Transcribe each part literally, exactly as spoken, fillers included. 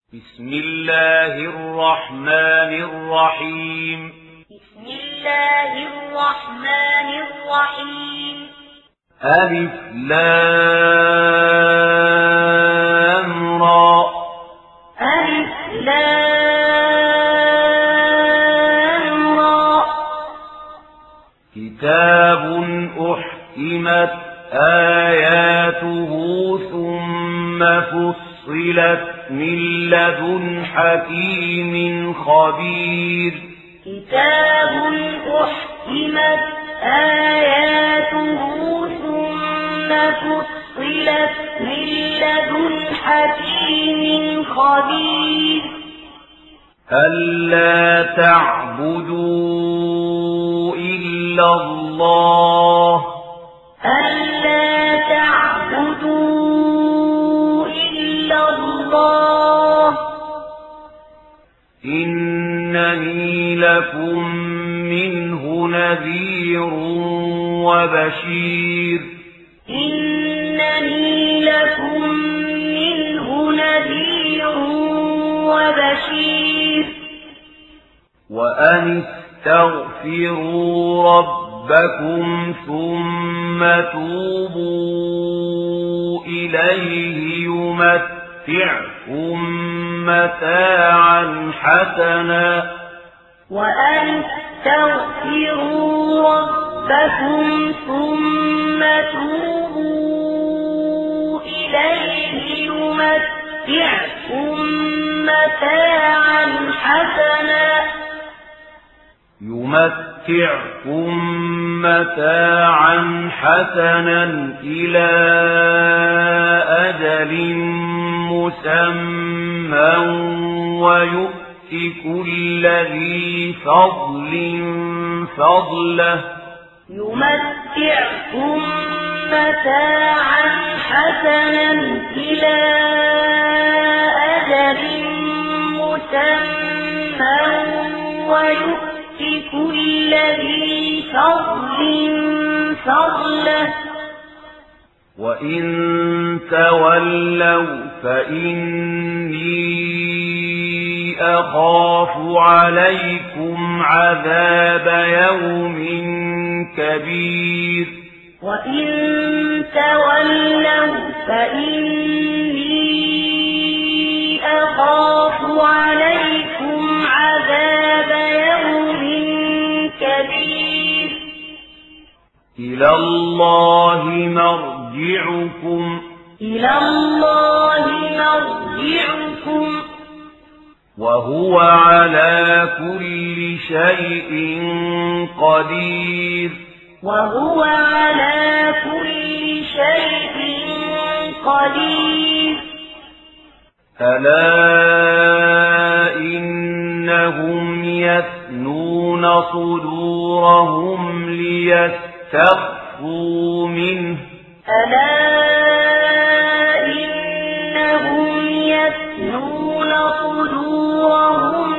بسم الله الرحمن الرحيم بسم الله الرحمن الرحيم ألف لام را ألف لام را كتاب أحكمت آياته ثم فصلت من لدن حكيم خبير كتاب أحكمت آياته ثم فصلت من لدن حكيم خبير ألا تعبدوا إلا الله ألا تعبدوا إلا الله إنني لكم منه نذير وبشير إنني لكم منه نذير وبشير وأن استغفروا ربكم ثم توبوا إليه يمتعكم متاعا حسنا وأن استغفروا ربكم ثم توبوا إليه يمتعكم متاعا حسنا يمتعكم متاعا حسنا إلى أجل مسمى ويؤت كل ذي فضل فضله يمتعكم متاعا حسنا إلى أجل مسمى ويؤت كل ذي فضل فضله وإن تولوا فإني أخاف عليكم عذاب يوم كبير وإن تولوا فإني أخاف عليكم عذاب يوم كبير إلى الله مرجعكم إلى الله مرجعكم وهو على كل شيء قدير وهو على كل شيء قدير ألا إنهم يثنون صدورهم ليستخفوا منه ألا إنهم يثنون صدورهم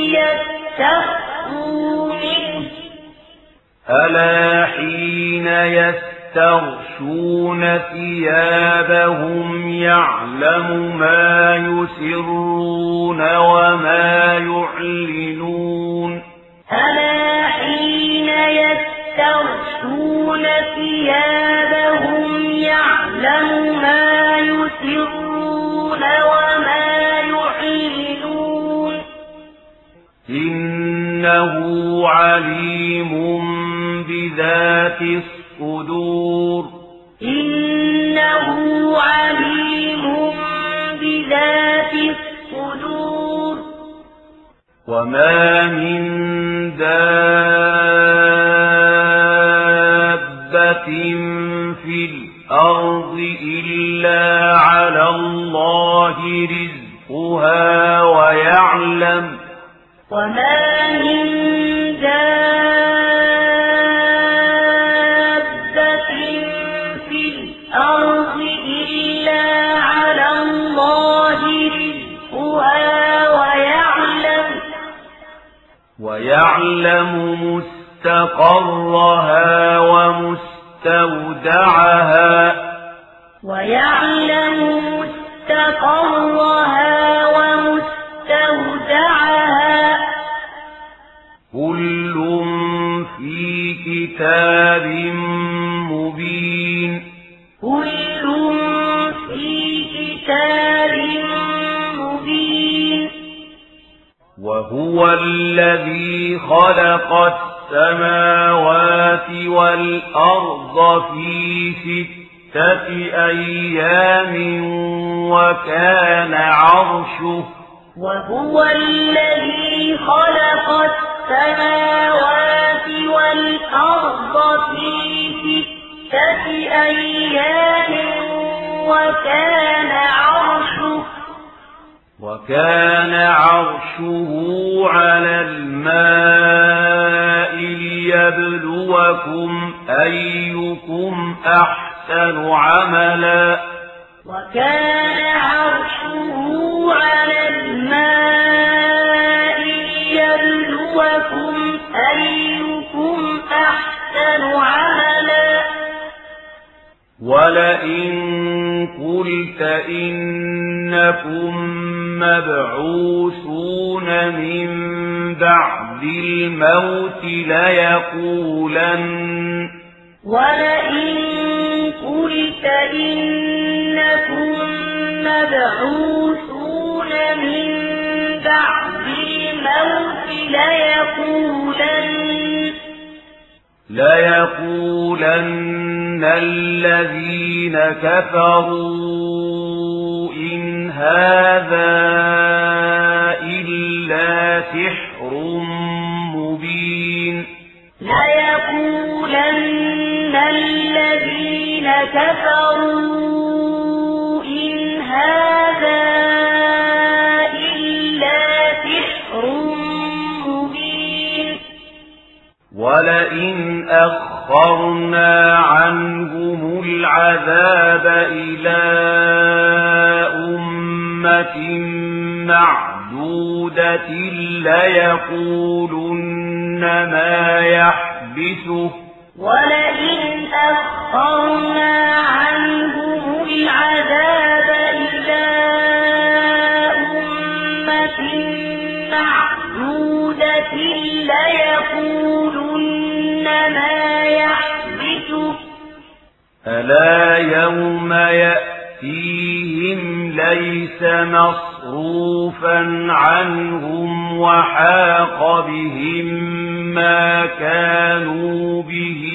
ليستخفوا منه ألا حين يستغشون ثيابهم يعلم ما يسرون وما يعلنون ألا حين يستغشون ثيابهم يعلم ما يسرون وما يعلنون إنه عليم بذات الصدور إنه عليم بذات الصدور وما من دابة في الأرض إلا على الله رزقها ويعلم وما من دابة في الأرض إلا على الله رزقها ويعلم ويعلم مستقرها ومستودعها ويعلم مستقرها ومستودعها وهو الذي خلق السماوات والأرض في ستة أيام وكان عرشه وهو الذي خلق السماوات والأرض في ستة أيام وكان عرشه وكان عرشه على الماء ليبلوكم أيكم أحسن عملا وكان عرشه على الماء ليبلوكم أيكم أحسن عملا ولئن قلت إنكم مبعوثون من بعد الموت ليقولن ولئن قلت إنكم مبعوثون من بعد الموت ليقولن ليقولن الذين كفروا إن هذا إلا سحر مبين ليقولن الذين كفروا إن هذا إلا سحر مبين ولئن أخرنا عنهم العذاب إلى أمة معدودة ليقولن ما يحبسه ولئن أخرنا عنهم العذاب إلى أمة معدودة ليقولن ما يحبسه ألا يوم يأتيهم ليس مصروفا عنهم وحاق بهم ما كانوا به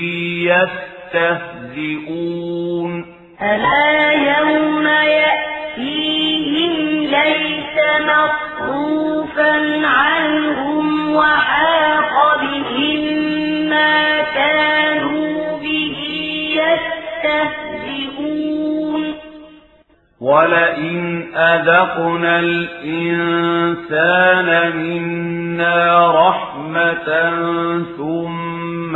يستهزئون ألا يوم يأتيهم ليس مصروفا عنهم وحاق بهم ما كانوا به يستهزئون ولئن أذقنا الإنسان منا رحمة ثم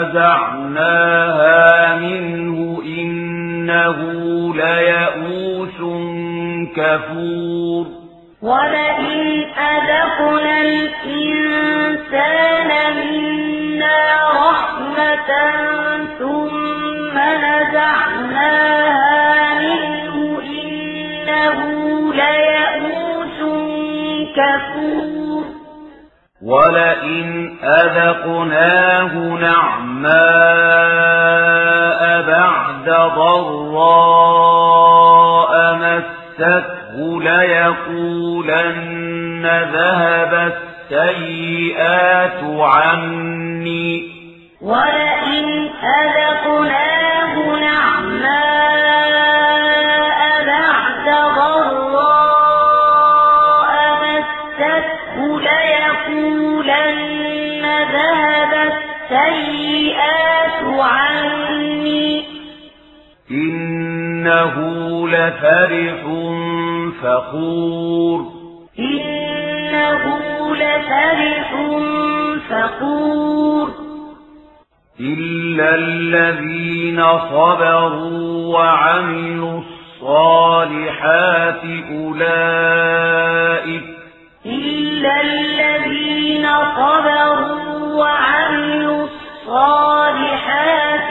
نزعناها منه إنه ليئوس كفور ولئن أذقنا الإنسان منا رحمة ثم نزعناها منه إنه ليئوس كفور ولئن أذقناه نعماء بعد ضراء مسته ليقولن ذهب السيئات عني ولئن أذقناه نعماء بعد ضراء مسته ليقولن ذهب السيئات عني إنه لفرح فخور إنه لفرح فخور إلا الذين صبروا وعملوا الصالحات أولئك إلا الذين صبروا وعملوا الصالحات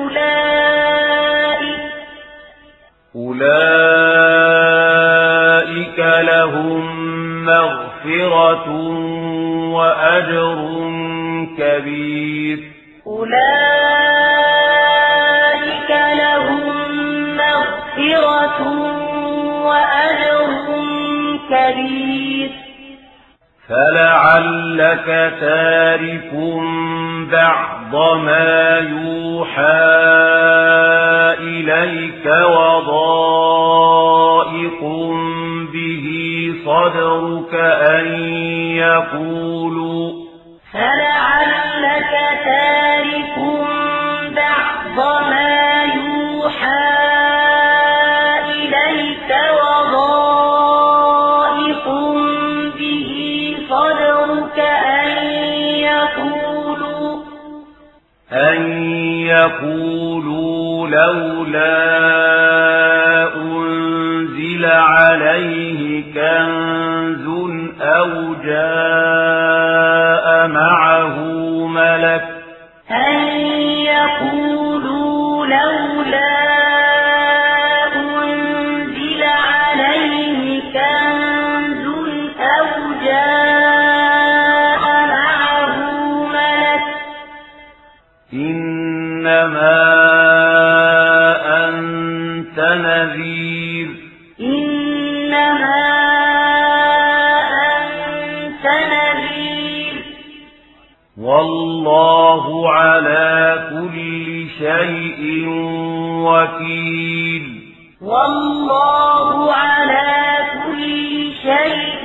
أولئك أولئك لهم مغفرة وأجر كبير أولئك لهم مغفرة وأجر كبير فلعلك تارك بعض ما يوحى إليك وضائق به صدرك أن يقولوا فلعلك تارك بعض ما يوحى إليك وضائق به صدرك أن يقولوا أن يقولوا لولا أنزل عليه كنز أو جاء معه ملك أن يقولوا لولا أنزل عليه كنز أو جاء معه ملك إنما أنت نذير إنما أنت نذير والله على كل شيء وكيل والله على كل شيء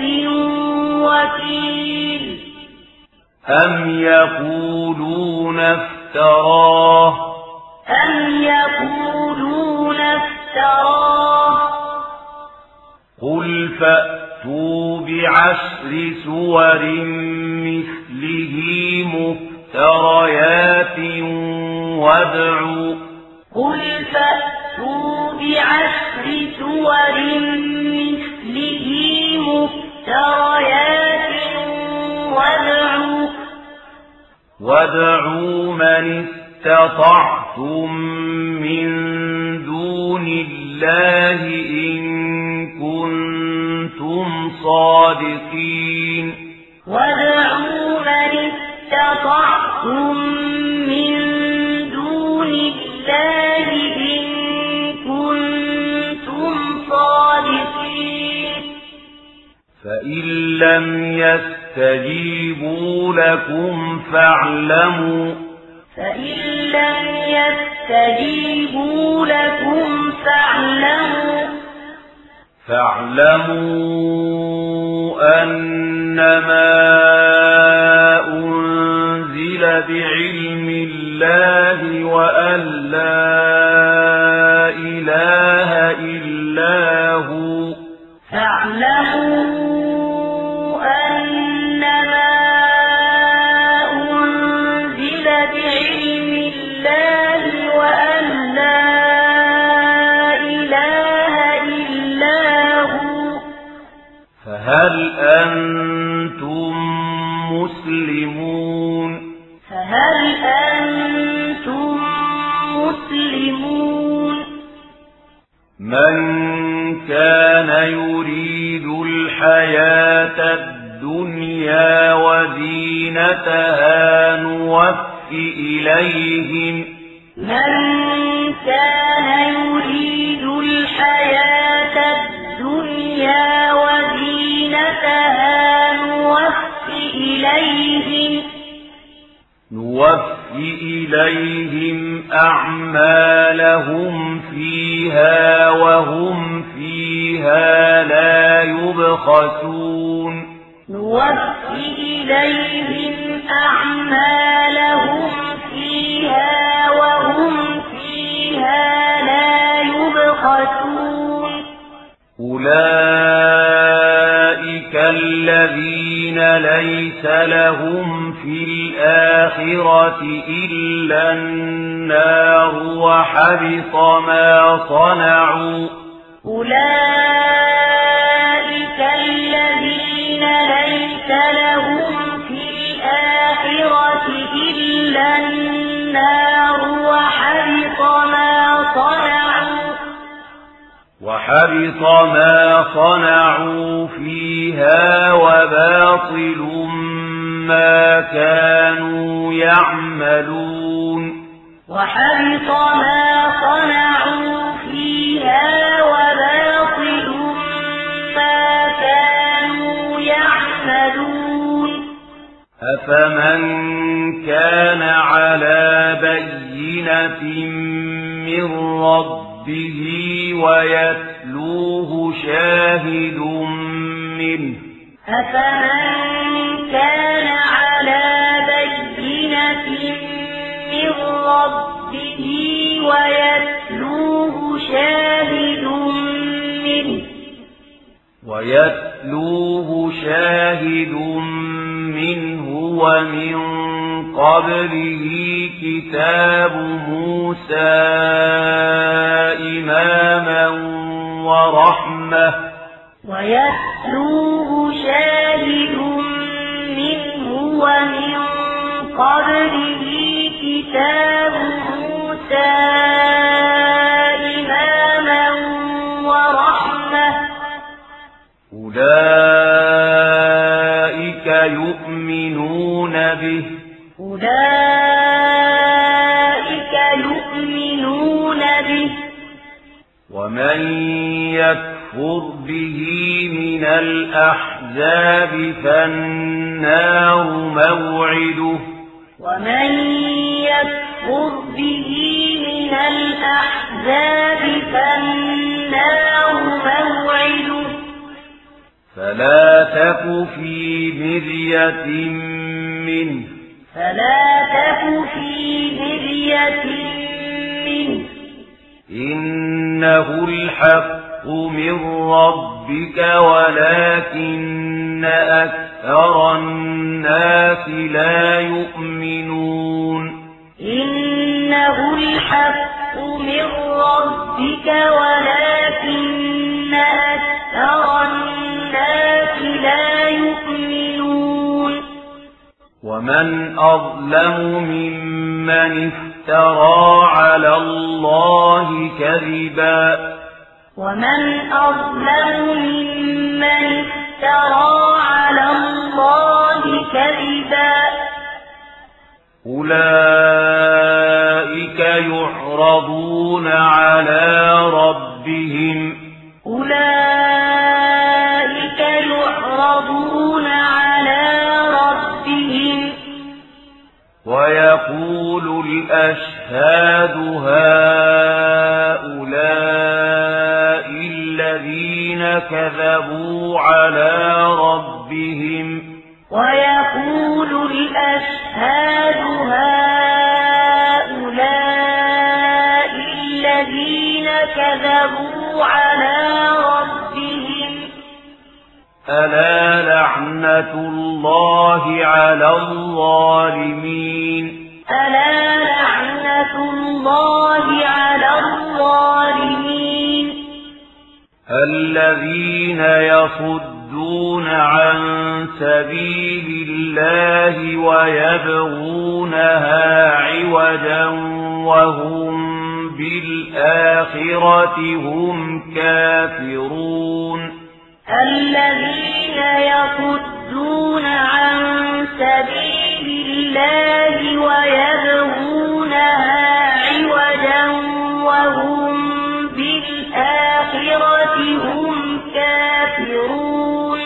وكيل أم يقولون افتراه أم يقولون افتراه قل فأتوا بعشر سور مثله مفتريات وادعوا قل فأتوا بعشر سور مثله مفتريات وادعوا وادعوا من استطعتم من دون الله إن كنتم صادقين وادعوا من استطعتم من دون الله إن كنتم صادقين فإن لم يستجيبوا لكم فاعلموا فإن لم يستجيبوا لكم فاعلموا فاعلموا أنما أنزل بعلم الله وأن لا إله إلا هو فاعلموا أنما أنزل بعلم الله وأن لا إله إلا هو فهل أنتم مسلمون فهل أنتم مسلمون من كان يريد الحياة الدنيا وزينتها نوفي إليهم من كان يريد الحياة الدنيا وزينتها نوفي إليهم نوفي إليهم أعمالهم فيها وهم فيها لا يبخسون نوفي إليهم أعمالهم فيها وهم فيها لا يبخسون أولئك الذين ليس لهم في الآخرة إلا النار وحبط ما صنعوا أولئك الذين ليس لهم في الآخرة إلا النار وحبط ما صنعوا وحبط ما صنعوا فيها وباطل ما كانوا يعملون وحبط ما صنعوا فيها وباطل ما كانوا يعملون أفمن كان على بينة من ربه ويتلوه شاهد منه أفمن كان على بينة من ربه ويتلوه شاهد منه ويتلوه شاهد منه ومن قبله كتاب موسى إماما ورحمة ويتلوه شاهد منه ومن قبله كتاب موسى إماما ورحمة أولئك يؤمنون به أولئك يؤمنون به ومن يكفر به من الأحزاب فالنار موعده ومن يكفر به من الأحزاب فالنار موعده فلا تك في مرية منه فلا تك في مرية منه إنه الحق من ربك ولكن أكثر الناس لا يؤمنون إنه الحق من ربك ولكن أكثر الناس لا يؤمنون ومن أظلم ممن افترى على الله كذبا ومن أظلم ممن افترى على الله كذبا أولئك يعرضون على ربهم أولئك يعرضون على ربهم ويقول الأشهاد هؤلاء الذين كذبوا على ربهم ويقول الأشهاد هؤلاء الذين كذبوا على ربهم ألا لعنة الله على الظالمين ألا لعنة الله على الظالمين الذين يصدون عن سبيل الله ويبغونها عوجا وهم بالآخرة هم كافرون الذين يصدون عن سبيل الله ويبغونها عوجا وهم بالآخرة هم كافرون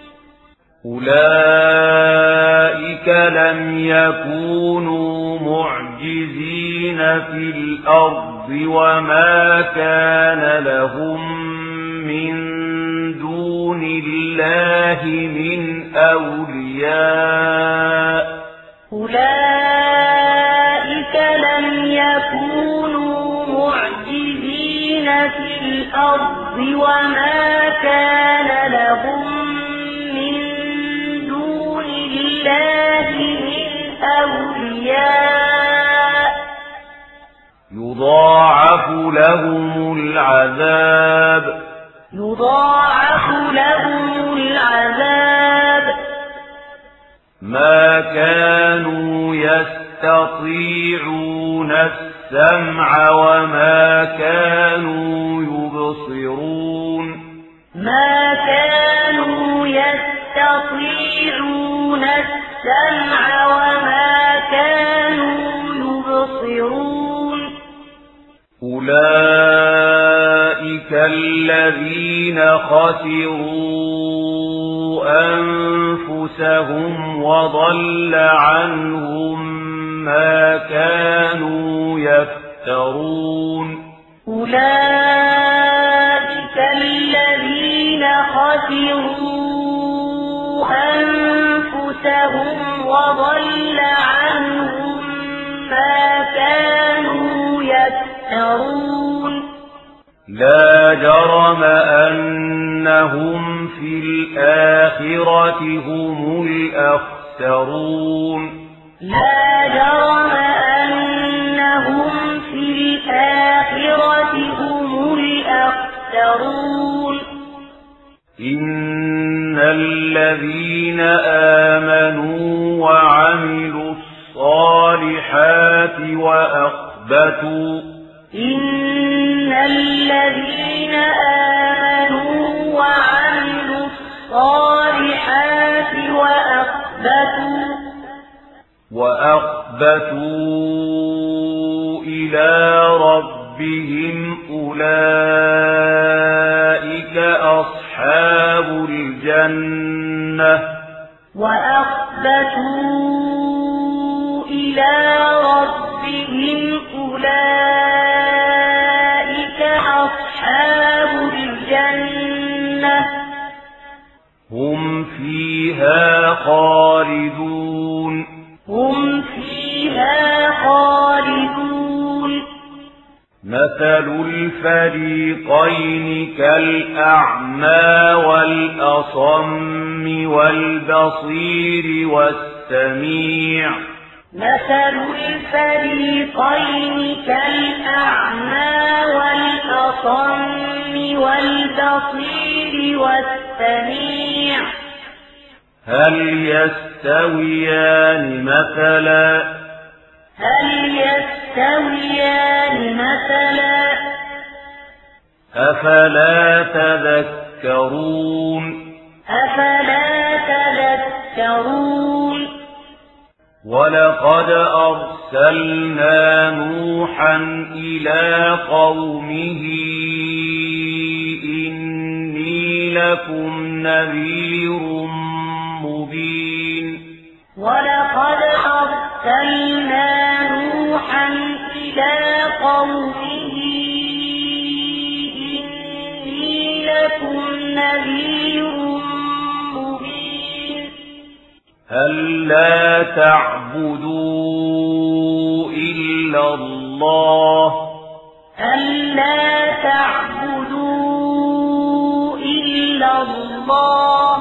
أولئك لم يكونوا معجزين في الأرض وما كان لهم من دون الله من أولياء أولئك لم يكونوا معجزين في الأرض وما كان لهم من دون الله من أولياء يضاعف لهم العذاب يضاعف لهم العذاب ما كانوا يستطيعون السمع وما كانوا يبصرون ما كانوا يستطيعون السمع وما كانوا يبصرون أولئك الذين خسروا أنفسهم أنفسهم وضل عنهم ما كانوا يفترون أولئك الذين خسروا أنفسهم وضل عنهم ما كانوا يفترون لا جرم أنهم في الآخرة هم الأخسرون لا جرم أنهم في الآخرة هم الأخسرون إن الذين آمنوا وعملوا الصالحات وأخبتوا إن الذين آمنوا وعملوا الصالحات وأخبتوا وأخبتوا إلى ربهم أولئك أصحاب الجنة وأخبتوا إلى ربهم أولئك أصحاب الجنة هم فيها خالدون هم فيها خالدون مثل الفريقين كالأعمى والأصم والبصير والسميع مثل الفريقين كالأعمى والأصم والبصير والسميع هل يستويان مثلا هل يستويان مثلا أفلا تذكرون أفلا تذكرون ولقد أرسلنا نوحا إلى قومه إني لكم نذير مبين ولقد أرسلنا نوحا إلى قومه إني لكم نذير مبين ألا تعبدوا إلا الله ألا تعبدوا إلا الله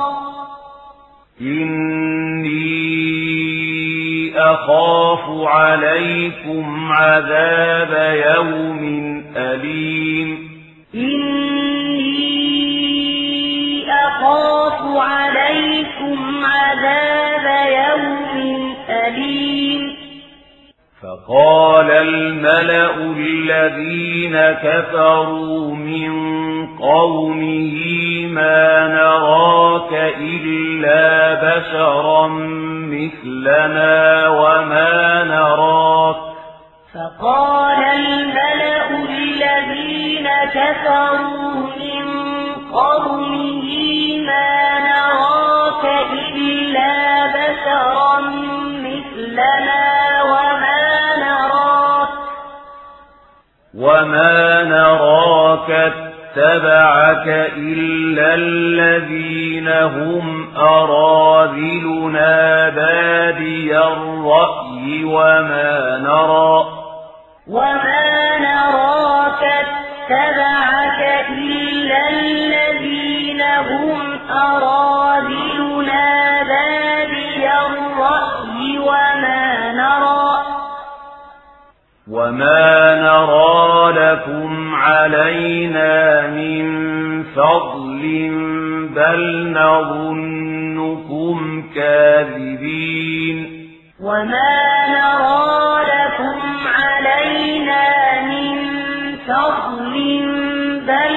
إني أخاف عليكم عذاب يوم أليم إني أخاف عليكم عذاب يوم أليم فقال الملأ الذين كفروا من قومه ما نراك إلا بشرا مثلنا وما نراك فقال الملأ الذين كفروا من قومه ما نراك إلا بشرا مثلنا وما نراك وما نراك اتبعك إلا الذين هم أراذلنا بادي الرأي وما نرى وما نراك اتبعك إلا الذين هم أراذلنا بادي الرأي وما نرى وما نرى لكم علينا من فضل بل نظنكم كاذبين وما نرى لكم علينا من فضل بل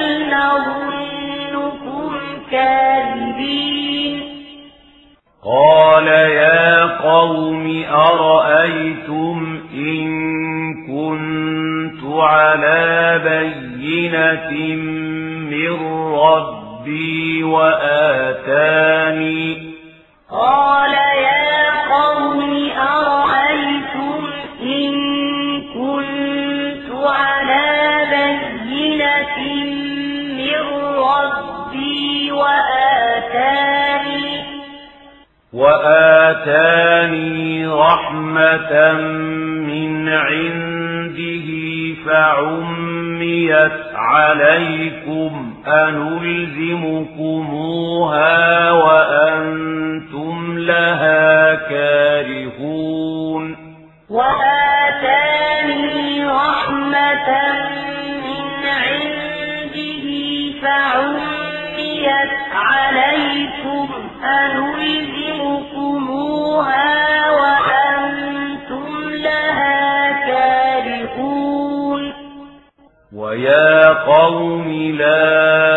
نظنكم كاذبين قال يا قوم أرأيتم إن كنت على بينة من ربي وآتاني قال يا قوم أرأيتم إن كنت على بينة من ربي وآتاني وآتاني رحمة من عنده فعميت عليكم أنلزمكموها وأنتم لها كارهون وآتاني رحمة من عنده فعميت عليكم أنلزمكموها وأنتم لها كارهون ويا قوم لا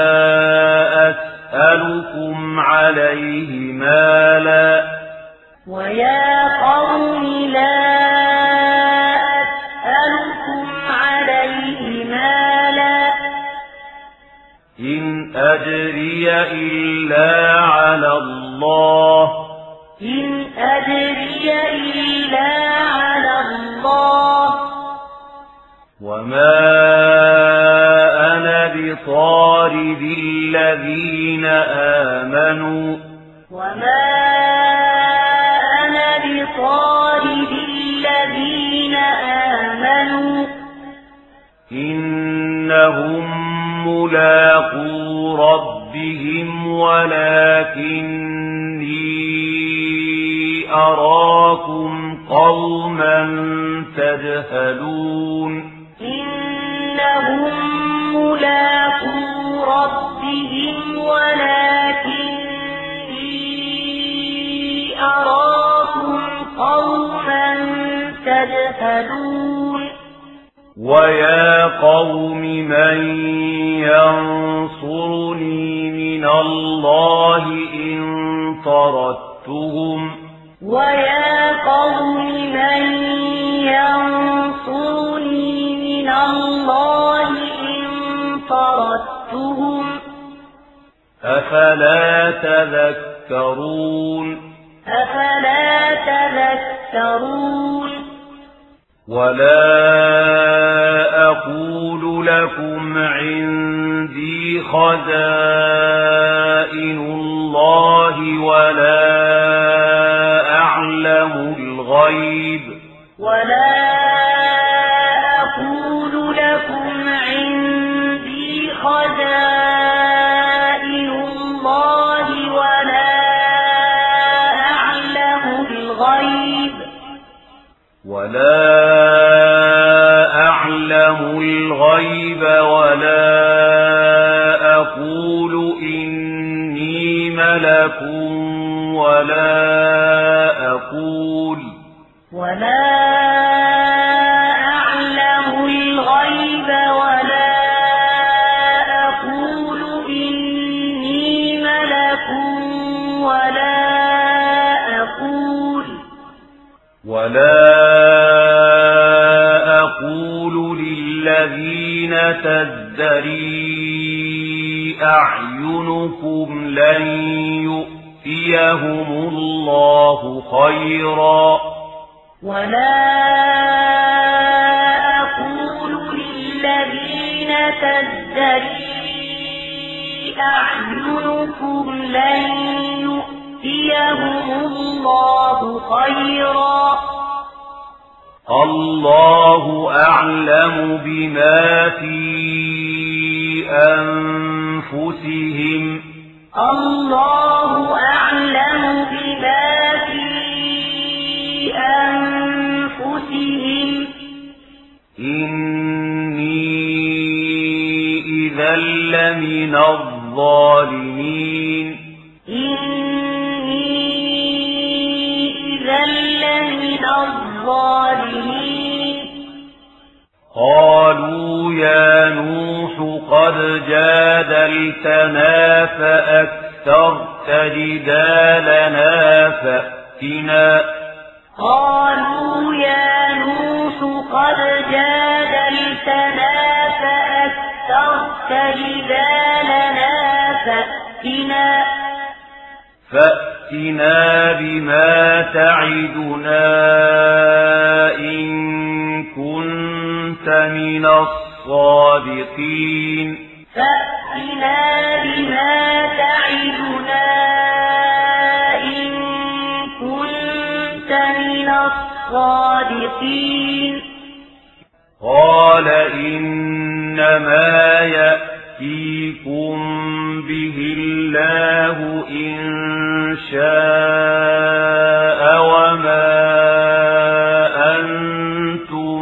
أسألكم عليه مالا ويا قوم لا أسألكم عليه مالا إن أجري إلا على الله إن أجري إلا على الله وما أنا بطارد الذين آمنوا وما أنا بطارد الذين آمنوا إنهم ملاقو ربهم ولكني أراكم قوما تجهلون إنهم ملاقو ربهم ولكني أراكم قوما تجهلون ويا قوم من ينصرني من الله إن طردتهم ويا قوم من ينصرني من الله إن طردتهم أفلا تذكرون أفلا تذكرون ولا أقول لكم عندي خزائن الله ولا أعلم الغيب ولا أقول لكم عندي خزائن الله ولا أعلم الغيب ولا أعلم الغيب ولا أقول إني ملك ولا أقول ولا أعلم الغيب ولا أقول إني ملك ولا أقول ولا أقول للذين تزدري أعينكم لن يؤتيهم الله خيرا ولا أقول للذين تزدري أعينكم لن يؤتيهم الله خيرا الله أعلم بما في أنفسهم الله أعلم بما في أنفسهم إني إذا لمن الظالمين إني إذا لمن الظالمين قالوا يا نوح قد جادلتنا فأكثرت جدالنا فأتنا قالوا يا نوح قد جادلتنا فأكثرت جدالنا فأتنا فأتنا فأتنا بما تعدنا إن كنت من الصادقين فأتنا بما تعدنا إن كنت من الصادقين قال إنما يأتيكم به الله إن شاء وما أنتم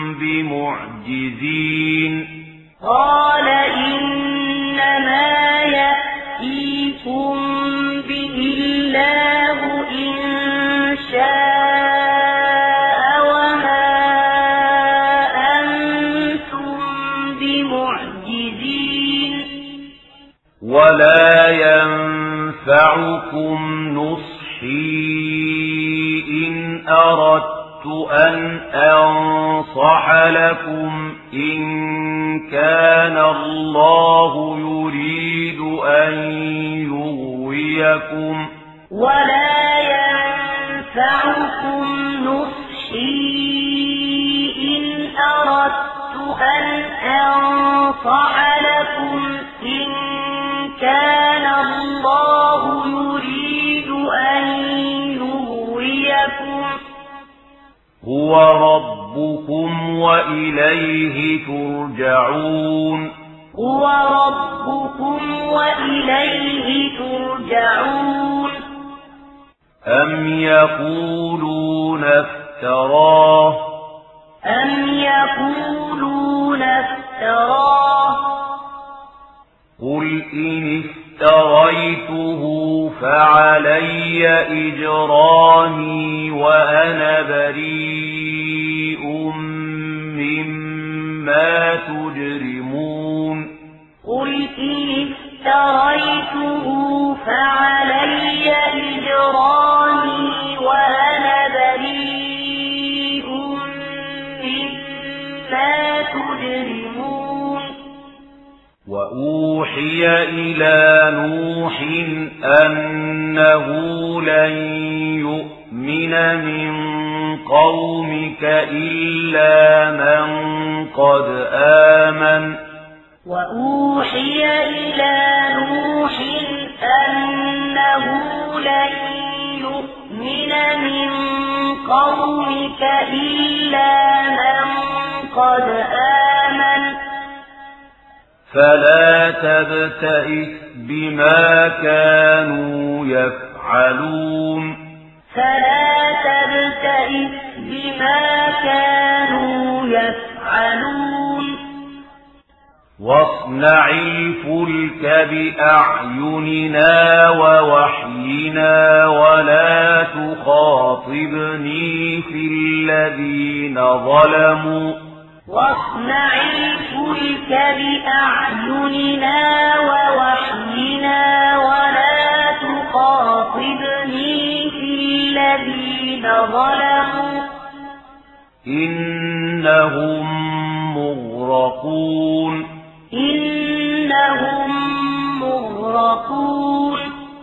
بمعجزين قال إنما يأتيكم به الله إن شاء وما أنتم بمعجزين ولا ينفعكم نصحي إن أردت أن أنصح لكم إن كان الله يريد أن يغويكم ولا ينفعكم نصحي إن أردت أن أنصح لكم إن كان الله يريد أن يغويكم هو ربكم وإليه ترجعون هو ربكم وإليه ترجعون أم يقولون افتراه أم يقولون افتراه قل إن افتريته فعلي إجرامي وأنا بريء مما تجرمون قل إن افتريته فعلي إجرامي وأنا بريء مما تجرمون وأوحي إلى نوح أنه لن يؤمن من قومك إلا من قد آمن وأوحي إلى نوح أنه لن يؤمن من قومك إلا من قد آمن فلا تبتئس بما كانوا يفعلون فلا تبتئس بما كانوا يفعلون واصنع الفلك بأعيننا ووحينا ولا تخاطبني في الذين ظلموا واصنع الفلك بأعيننا ووحينا ولا تخاطبني في الذين ظلموا إنهم مغرقون إنهم مغرقون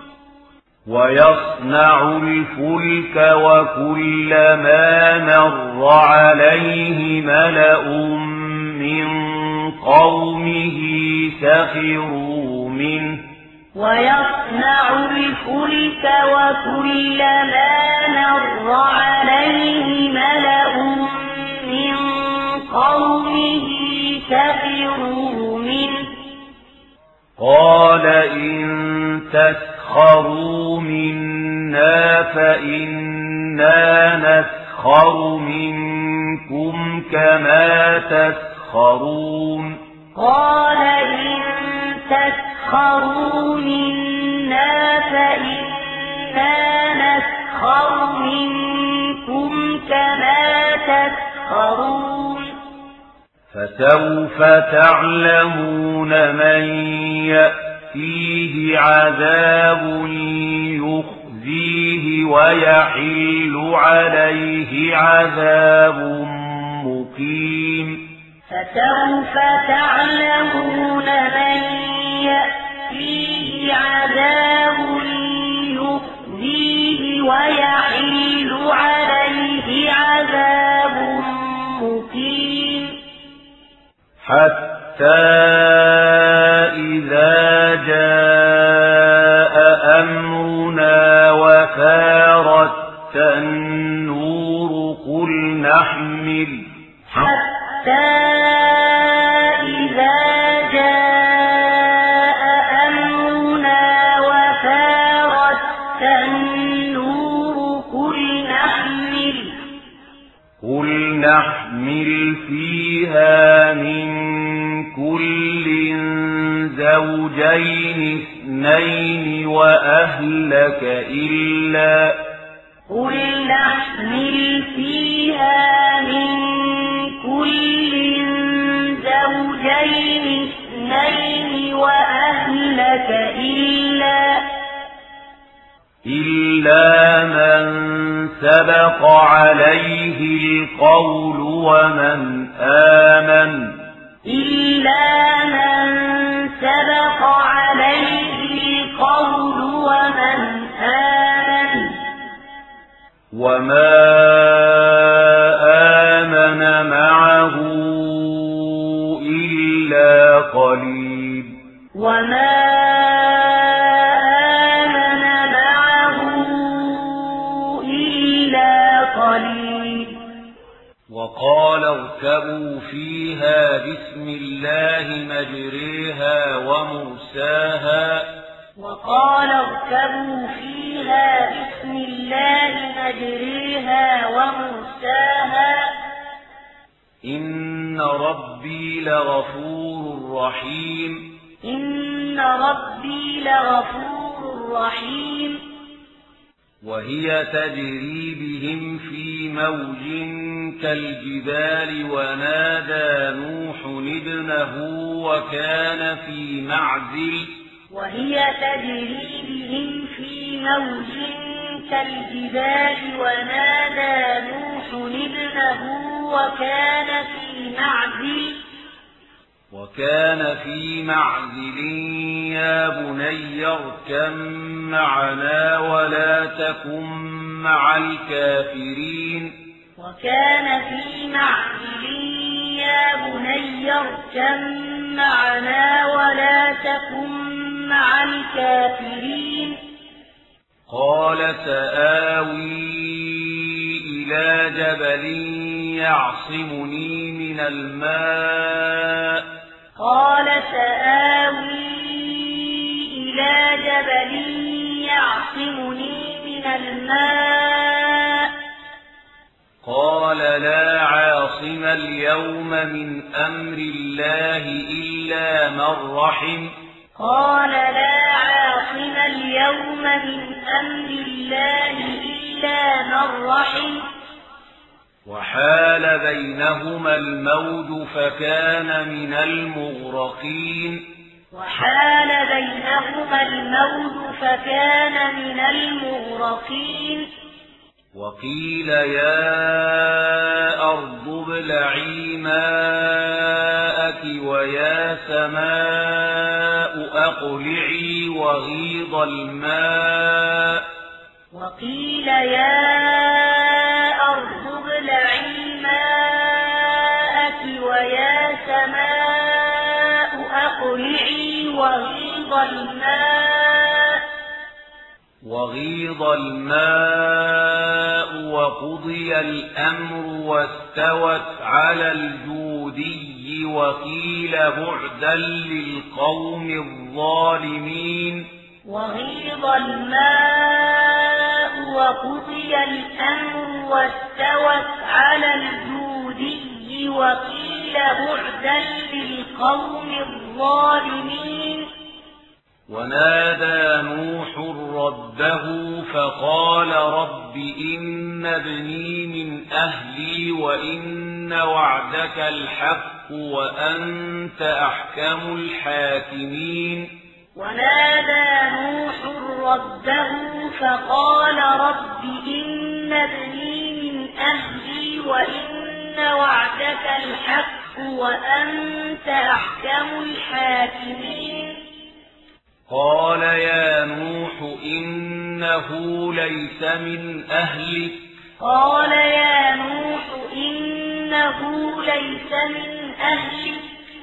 ويصنع الفلك وكلما مر عليه ملأ من قومه سخروا منه ويصنع الفلك وكلما مر عليه ملأ من قومه سخروا منه قال إن تسخروا منا فإنا نسخر منكم كما تسخرون قال إن تسخروا منا فإنا نسخر منكم كما تسخرون فسوف تعلمون من يأتيه عذاب يخزيه ويحل عليه عذاب مقيم فسوف تعلمون من يأتيه عذاب يخزيه ويحيل عليه عذاب مقيم حتى إذا جاء أمرنا وفارت النور قل نحمل حتى إذا جاء أمرنا وفارت النور قل نحمل قل نحمل فيها من كل زوجين اثنين وأهلك إلا قل نحمل فيها من كل زوجين اثنين وأهلك إلا إلا من سبق عليه القول ومن آمن إلا من سبق عليه القول ومن آمن وما آمن معه إلا قليل وما آمن معه إلا قليل وقال اركبوا فيها بسم الله مجريها ومرساها وقال اركبوا فيها بسم الله مجريها ومرساها إن ربي لغفور رحيم إن ربي لغفور رحيم وهي تجري بهم في موج كالجبال ونادى نوح ابنه وكان في معزل وهي تجري بهم في موج كالجبال ونادى نوح ابنه وكان في معزل وكان في معزل يا بني اركب معنا ولا تكن مع الكافرين وكان في معزل يا بني اركب معنا ولا تكن مع الكافرين قال سآوي إلى جبل يعصمني من الماء قال سآوي إلى جبل يعصمني من الماء قال لا عاصم اليوم من أمر الله إلا من رحم قال لا عاصم اليوم من أمر الله إلا من رحم وحال بينهما الموج فكان من المغرقين وحال بينهما الموج فكان من المغرقين وقيل يا أرض ابلعي ماءك ويا سماء أقلعي وغيض الماء وقيل يا أرض ابلعي ماءك ويا سماء أقلعي وغيض الماء وغيض الماء وقضي الأمر واستوت على الجودي وقيل بعدا للقوم الظالمين وغيض الماء وقضي الأمر واستوت على الجودي وقيل بعدا للقوم الظالمين ونادى نوح ربه فقال رب إن ابني من أهلي وإن وعدك الحق وأنت أحكم الحاكمين ونادى نوح ربه فقال رب إن ابني من أهلي وإن وعدك الحق وأنت أحكم الحاكمين قال يا نوح إن إنه ليس من أهلك قال يا نوح إنه ليس من أهلك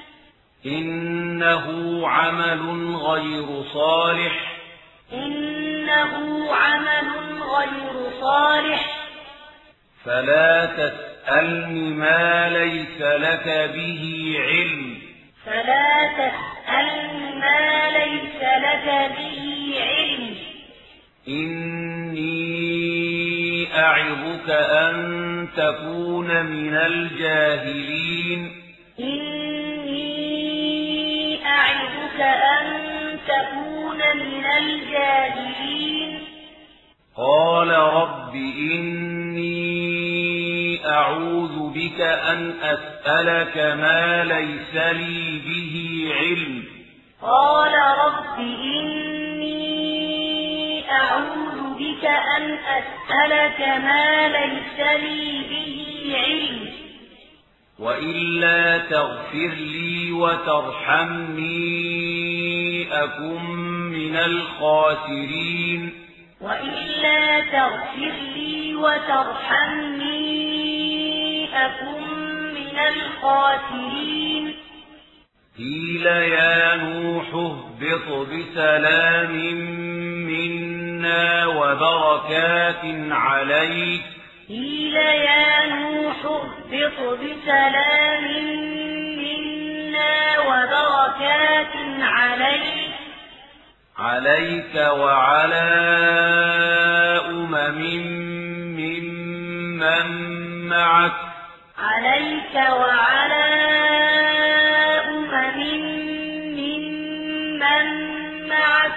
إنه عمل غير صالح إنه عمل غير صالح فلا تسألني ما ليس لك به علم فلا تسألني ما ليس لك به علم إني أعظك أن تكون من الجاهلين إني أعظك أن تكون من الجاهلين قال رب إني أعوذ بك أن أسألك ما ليس لي به علم قال رب إني أعوذ بك أن أسألك ما ليس لي به علم وإلا تغفر لي وترحمني أكن من الخاسرين وإلا تغفر لي وترحمني أكن من الخاسرين قيل يا نوح اهبط بسلام منا وبركات عليك قيل يا نوح اهبط بسلام منا وبركات عليك عليك وعلى أمم ممن معك عليك وعلى أمم ممن معك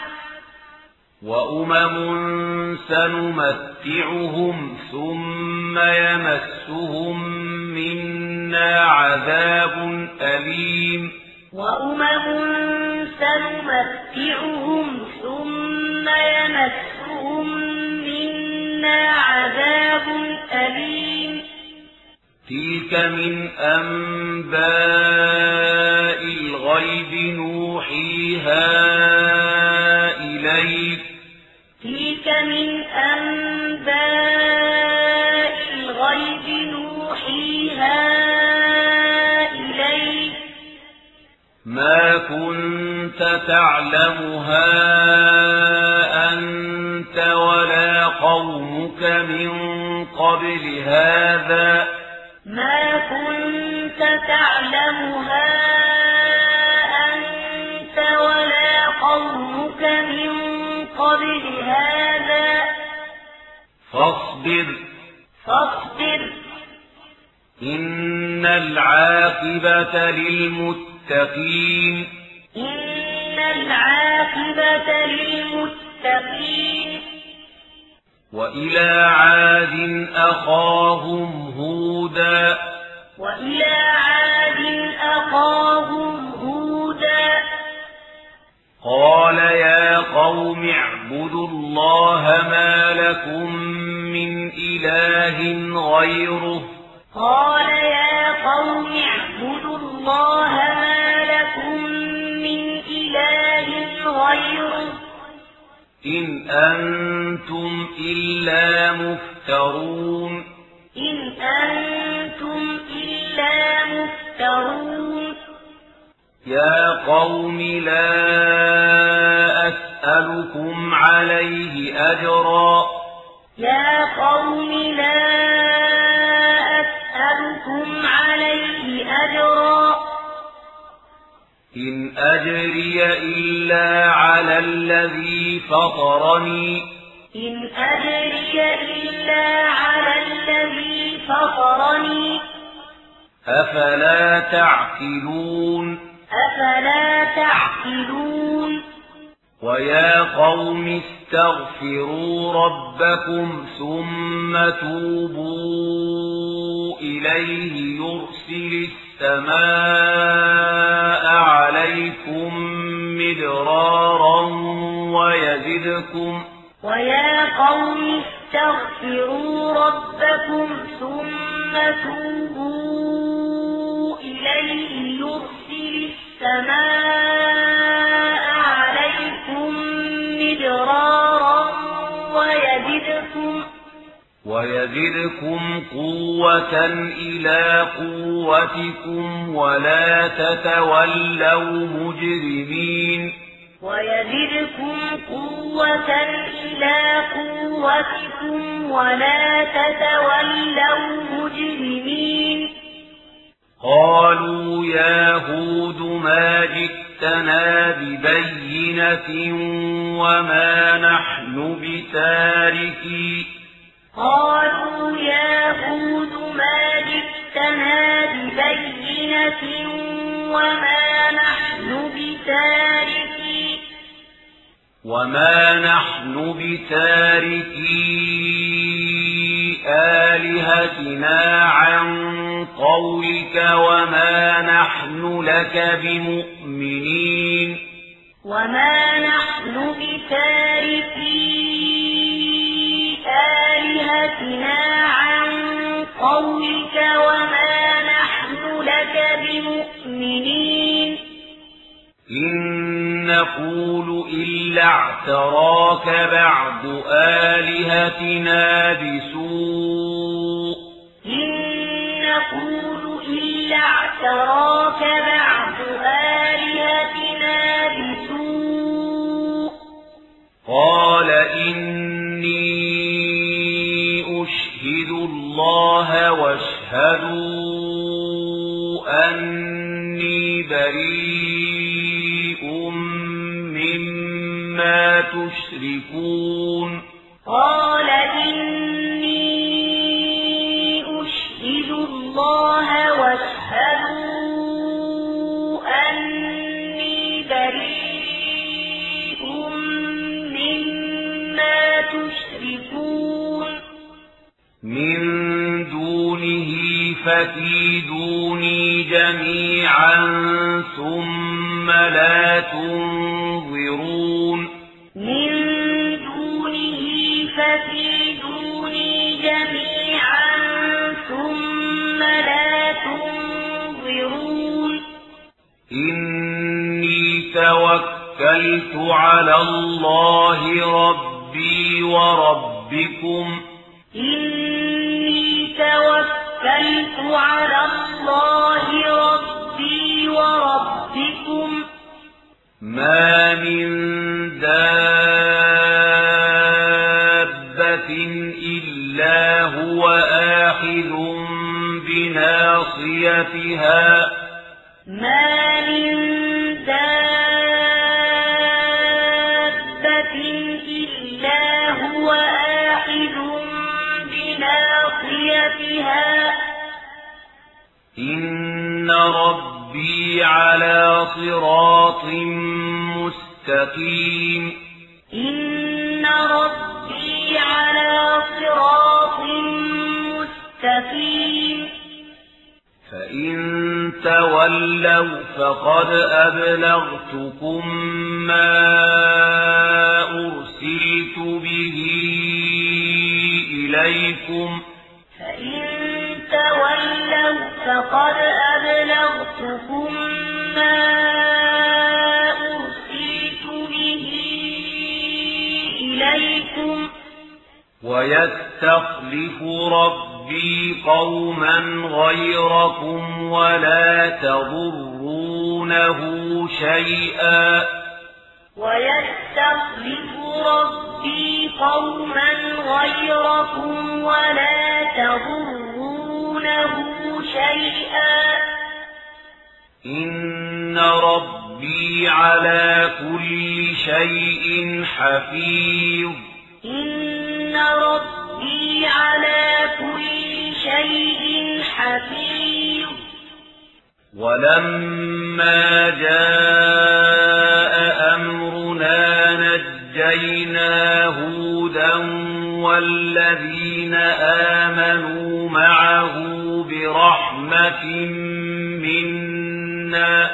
وأمم سنمتعهم ثم يمسهم منا عذاب أليم وأمم سنمتعهم ثم يمسهم منا عذاب أليم تلك من أنباء الغيب نوحيها إليك تلك من أنباء الغيب نوحيها إليك ما كنت تعلمها أنت ولا قومك من قبل هذا ما كنت تعلمها أنت ولا قومك من قبل هذا فاصبر فاصبر إن العاقبة للمتقين إن العاقبة للمتقين وإلى عاد أخاهم هودا وإلى عاد أخاهم هودا قال يا قوم اعبدوا الله ما لكم من إله غيره قال يا قوم اعبدوا الله ما لكم من إله غيره إن أنتم إلا مفترون إن أنتم إلا مفترون يا قوم لا أسألكم عليه أجرا يا قوم لا أسألكم عليه أجرا إن أجري إلا على الذي فطرني إن أجري إلا على الذي فطرني أفلا تعقلون أفلا تعقلون ويا قوم استغفروا ربكم ثم توبوا إليه يرسل السماء عليكم مدرارا ويزدكم ويا قوم استغفروا ربكم ثم توبوا إليه يرسل السماء عليكم مدرارا ويزدكم ويزدكم قوة إلى قوتكم ولا تتولوا مجرمين ويزدكم قوة إلى قوتكم ولا تتولوا مجرمين قالوا يا هود ما جئتنا ببينة وما نحن بتاركي قالوا يا هود ما جئتنا ببينة وما نحن بتاركي وما نحن بتاركي آلهتنا عن قولك وما نحن لك بمؤمنين وما نحن بتاركي آلهتنا عن قولك وما نحن لك بمؤمنين إن نقول إلا اعتراك بعض آلهتنا بسوء إن نقول إلا اعتراك بعض آلهتنا بسوء قال إني أشهد الله واشهدوا أني بريء مما تشركون قال إني أشهد الله واشهدوا أني بريء مما تشركون من دونه فكيدوني جميعا ثم لا تنظرون من دونه فكيدوني جميعا ثم لا تنظرون إني توكلت على الله ربي وربكم إني توكلت على الله ربي وربكم ما من دابة إلا هو آخذ بناصيتها ما من دابة إلا هو آخذ بناصيتها إن ربي على صراط مستقيم إن ربي على صراط مستقيم فإن تولوا فقد أبلغتكم ما أرسلت به إليكم فإن تولوا فقد أبلغتكم ما أرسلت به إليكم ويستخلف ربي قوما غيركم ولا تضرونه شيئا ويستخلف ربي قوما غيركم ولا تضرونه شيئا إن ربي على كل شيء حفيظ إن ربي على كل شيء حفيظ ولما جاء أمرنا نجينا هودا والذين آمنوا معه برحمة منا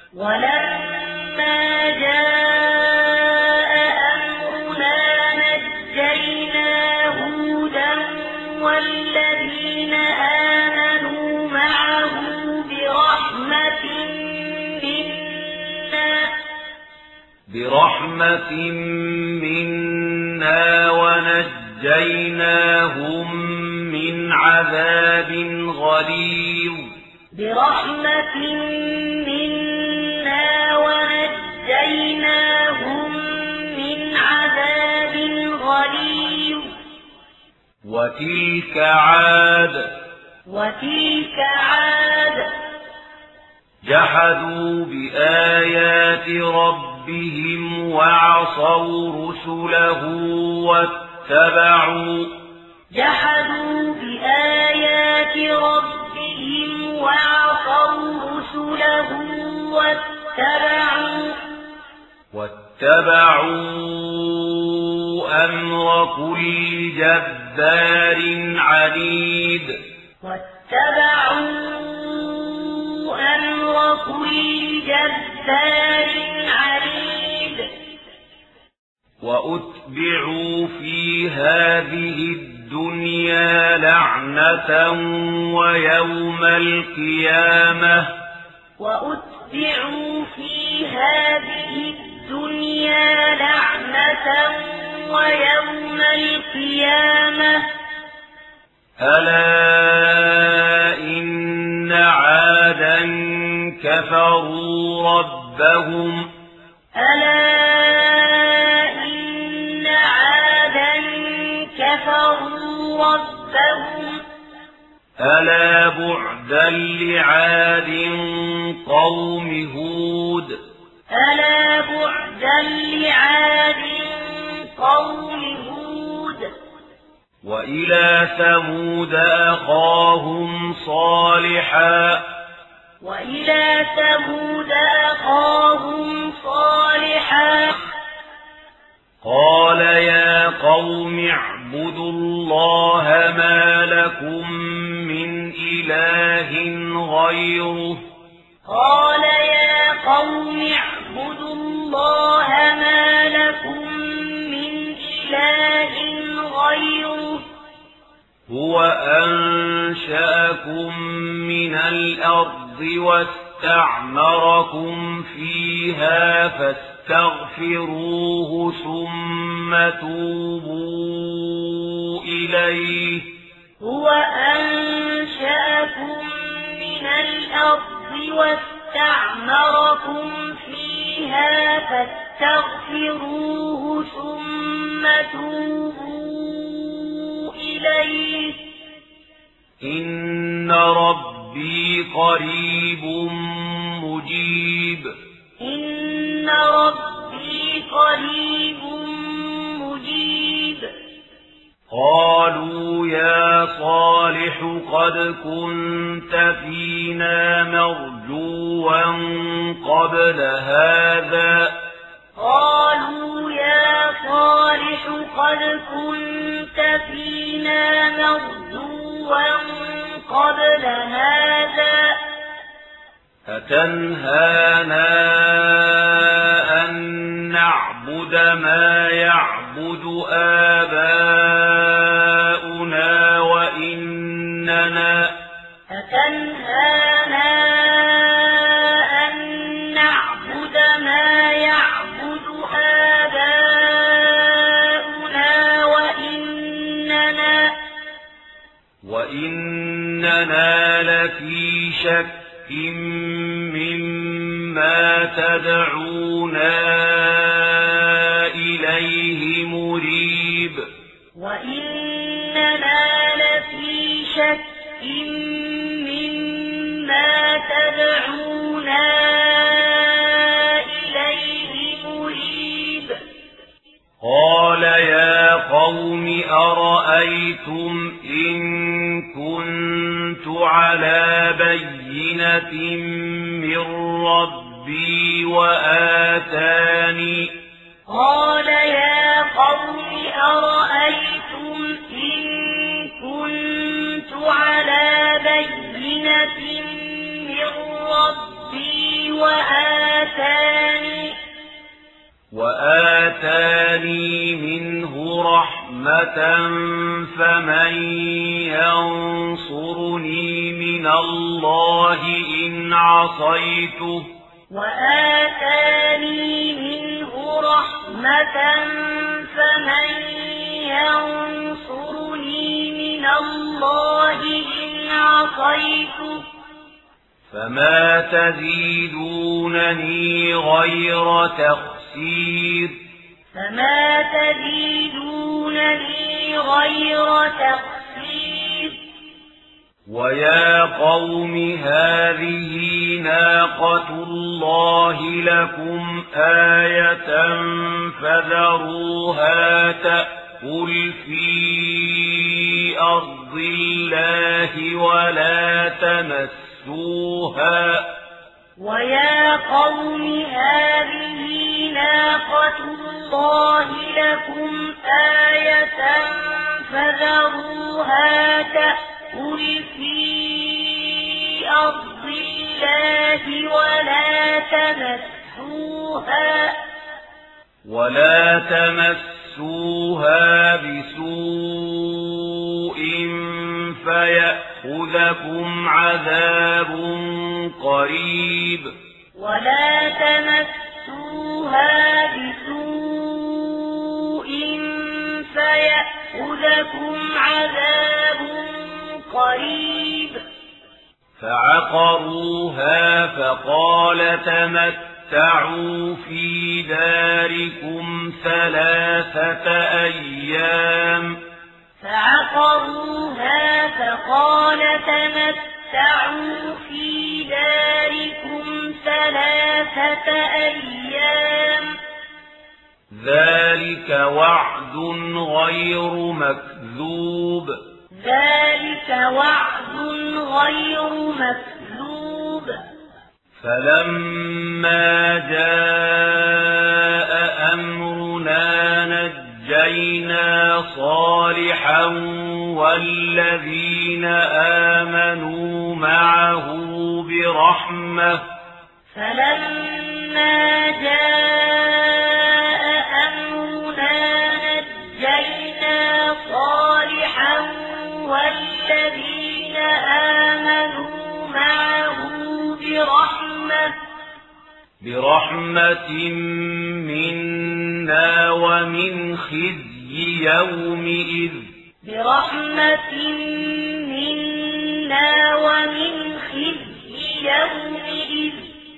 ولما جاء أمرنا نجينا هودا والذين آمنوا معه برحمة منا برحمة منا ونجيناهم ونجيناهم من عذاب غليظ برحمة منا ونجيناهم من عذاب غليظ وتلك عاد وتلك عاد جحدوا بآيات ربهم وعصوا رسله واتبعوا جحدوا بآيات ربهم وعصوا رسله واتبعوا واتبعوا أمر كل جبار عنيد واتبعوا أمر كل جبار عنيد وأتبعوا في هذه الدنيا لعنة ويوم القيامة وأتبعوا في هذه الدنيا لعنة ويوم القيامة ألا إن عادا كفروا ربهم ألا إن عادا كفروا ربهم ألا بعدا لعاد قوم هود ألا بعدا لعاد قوم هود وإلى ثمود أخاهم صالحا وإلى ثمود أخاهم صالحا قال يا قوم اعبدوا الله ما لكم من إله غيره قال يا قوم اعبدوا الله ما لكم من إله غيره هو أنشأكم من الأرض واستعمركم فيها فاستغفروه ثم توبوا إليه هو أنشأكم من الأرض واستعمركم فيها فاستغفروه ثم توبوا إليه إن ربي قريب مجيب إن ربي قريب مجيب قالوا يا صالح قد كنت فينا مرجوا قبل هذا قالوا يا صالح قد كنت فينا مرجوا قبل هذا أتنهانا أن نعبد ما يعبد آباؤنا وإننا أتنهانا أن نعبد ما يعبد آباؤنا وإننا وإننا لفي شك مما تدعونا إليه مريب وإننا لفي شك مما تدعونا إليه مريب قال يا قوم أرأيتم إن كنت على بينة من ربي وآتاني قال يا قوم أرأيتم إن كنت على بينة من ربي وآتاني وآتاني منه رحمة فمن ينصرني من الله إن عصيته وآتاني منه رحمة فمن ينصرني عصيته فما تزيدونني غير تخسير فما تزيدونني غير تخسير ويا قوم هذه ناقة الله لكم آية فذروها تأكل في أرض الله ولا تمسوها ويا قوم هذه ناقة الله لكم آية فذروها تأكل في أرض الله ولا تمسوها ولا تمسوها بسوء فيأخذكم عذاب قريب ولا تمسوها بسوء فيأخذكم عذاب قريب فعقروها فقال تمتعوا في داركم ثلاثة أيام فعقروها فقال تمتعوا في داركم ثلاثة أيام ذلك وعد غير مكذوب ذلك وعد غير مكذوب فلما جاء أمرنا نجينا صالحا والذين آمنوا معه برحمة فلما جاء أمرنا نجينا صالحا والذين آمنوا معه برحمة برحمة منا ومن خزي يومئذ برحمة منا ومن خزي يومئذ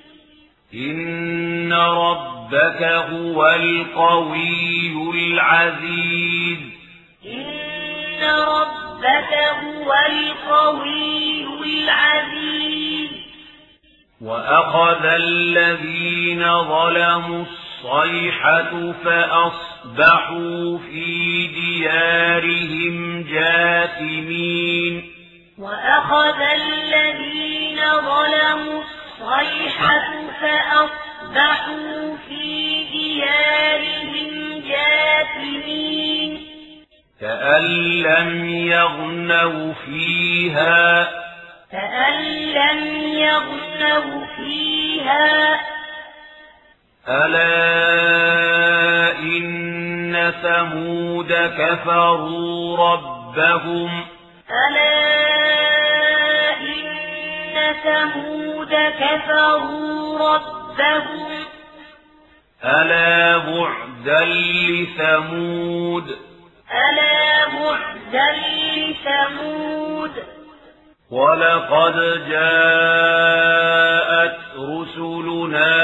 إن ربك هو القوي العزيز إن ربك هو القوي العزيز وأخذ الذين ظلموا الصيحة فأصبحوا في ديارهم جاثمين وأخذ الذين ظلموا الصيحة فأصبحوا في ديارهم جاثمين كأن لم يغنوا فيها كأن لم يغنوا فيها ألا إن ثمود كفروا ربهم ألا إن ثمود كفروا ربهم ألا بعدا لثمود ألا بعدا لثمود ولقد جاءت رسلنا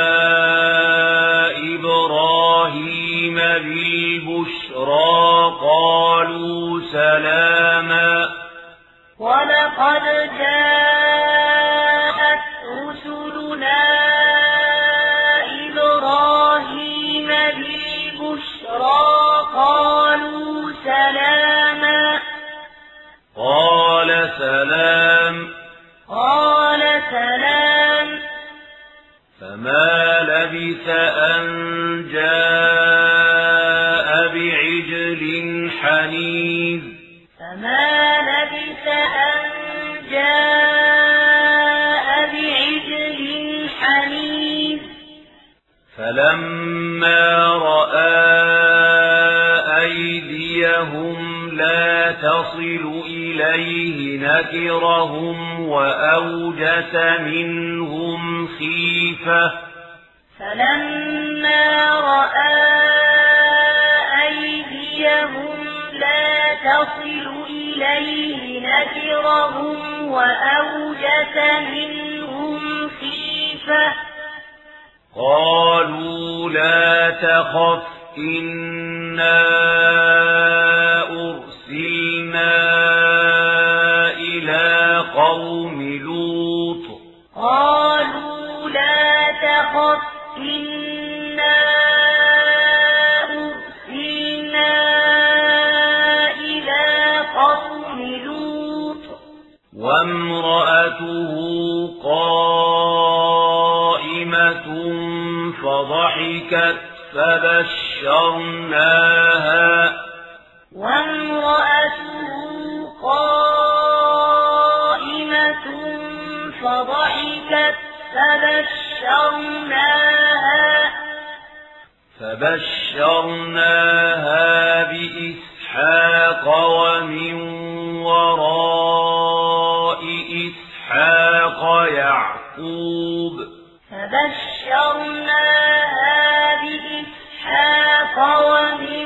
إبراهيم بالبشرى قالوا سلاما ولقد جاءت رسلنا إبراهيم بالبشرى قالوا سلاما قال سلام قال سلام فما لبث أن جاء بعجل حنيذ فما لبث أن جاء بعجل حنيذ فلما رأى أيديهم لا تصل إليه نكرهم وأوجس منهم خيفة فلما رأى أيديهم لا تصل إليه نكرهم وأوجس منهم خيفة قالوا لا تخف إنا أرسلنا إلى قوم لوط قالوا لا تخف إنا أرسلنا إلى قوم لوط وامرأته قائمة فضحكت فبشرناها وامرأته قائمة فضحكت فبشرناها فبشرناها بإسحاق ومن وراء إسحاق يعقوب فبشرناها بإسحاق ومن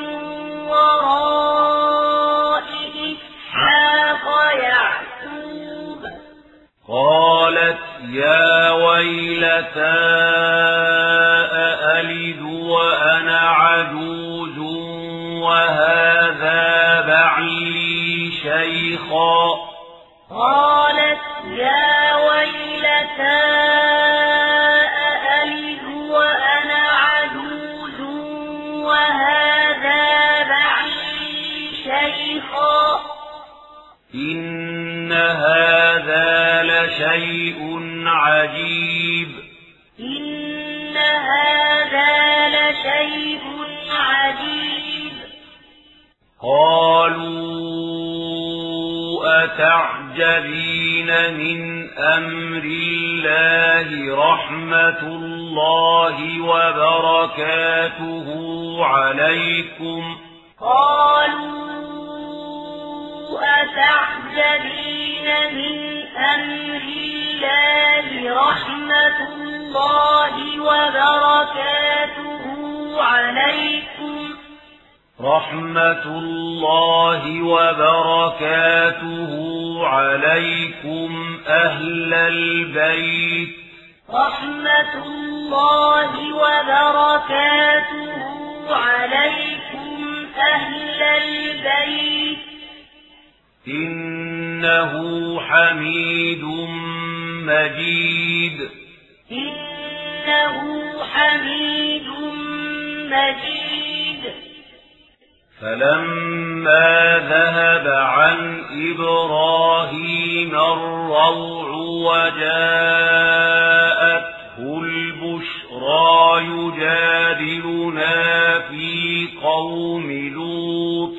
وراء إسحاق يعقوب قالت يا ويلتى أألد وأنا عجوز وهذا بعلي شيخا قالت يا ويلتى أألد وأنا عجوز وهذا بعلي شيخا إن هذا لشيء عجيب إن هذا لشيء عجيب قالوا أتعجبين من أمر الله رحمة الله وبركاته عليكم قالوا أتعجبين من أمر الله رحمة الله وبركاته عليكم رحمة الله وبركاته عليكم أهل البيت رحمة الله وبركاته عليكم أهل البيت إنه حميد مجيد إنه حميد مجيد فلما ذهب عن إبراهيم الروع وجاءته البشرى يجادلنا في قوم لوط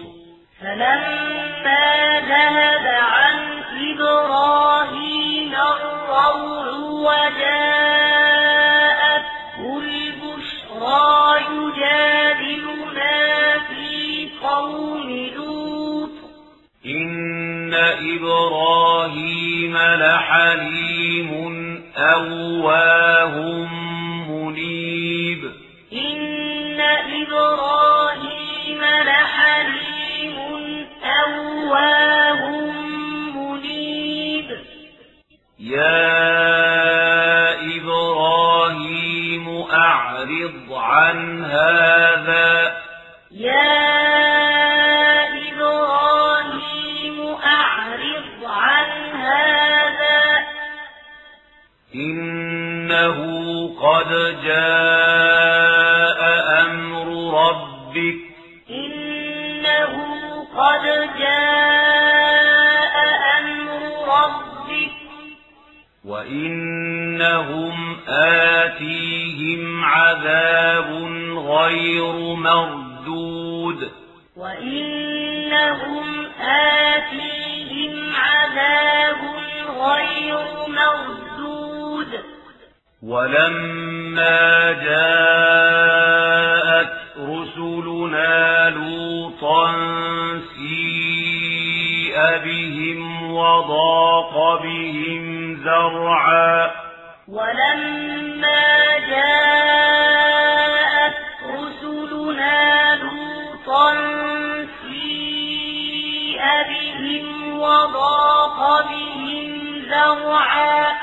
فلما ذهب عن إبراهيم الروع وجاءته البشرى يجادلنا في قوم لوط إن إبراهيم لحليم أواه منيب إن إبراهيم لحليم أواه منيب يا إبراهيم أعرض عن هذا يا إبراهيم أعرض عن هذا إنه قد جاء أمر ربك إنه قد جاء أمر ربك وإنهم آتيهم عذاب غير مردود وإنهم آتيهم عذاب غير مردود ولما جاءت رسلنا لوطا سيء بهم وضاق بهم ذرعا ولما جاءت رسلنا لوطا سيء بهم وضاق بهم ذرعا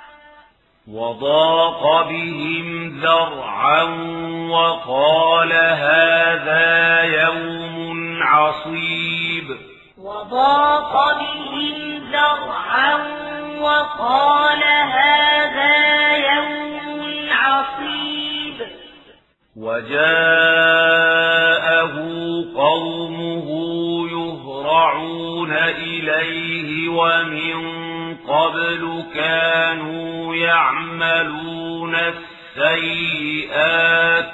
وضاق بهم ذرعا وقال هذا يوم عصيب وضاق بهم ذرعا وقال هذا يوم عصيب وجاءه قومه يهرعون إليه ومن قبل كانوا يعملون السيئات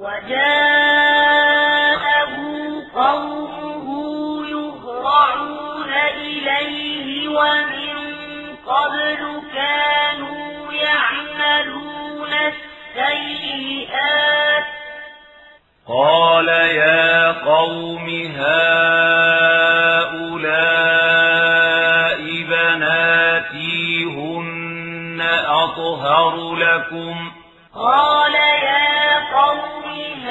وجاءه قومه يهرعون إليه ومن قبل كانوا يعملون السيئات قال يا قوم هؤلاء بناتي هن أطهر لكم قال يا قوم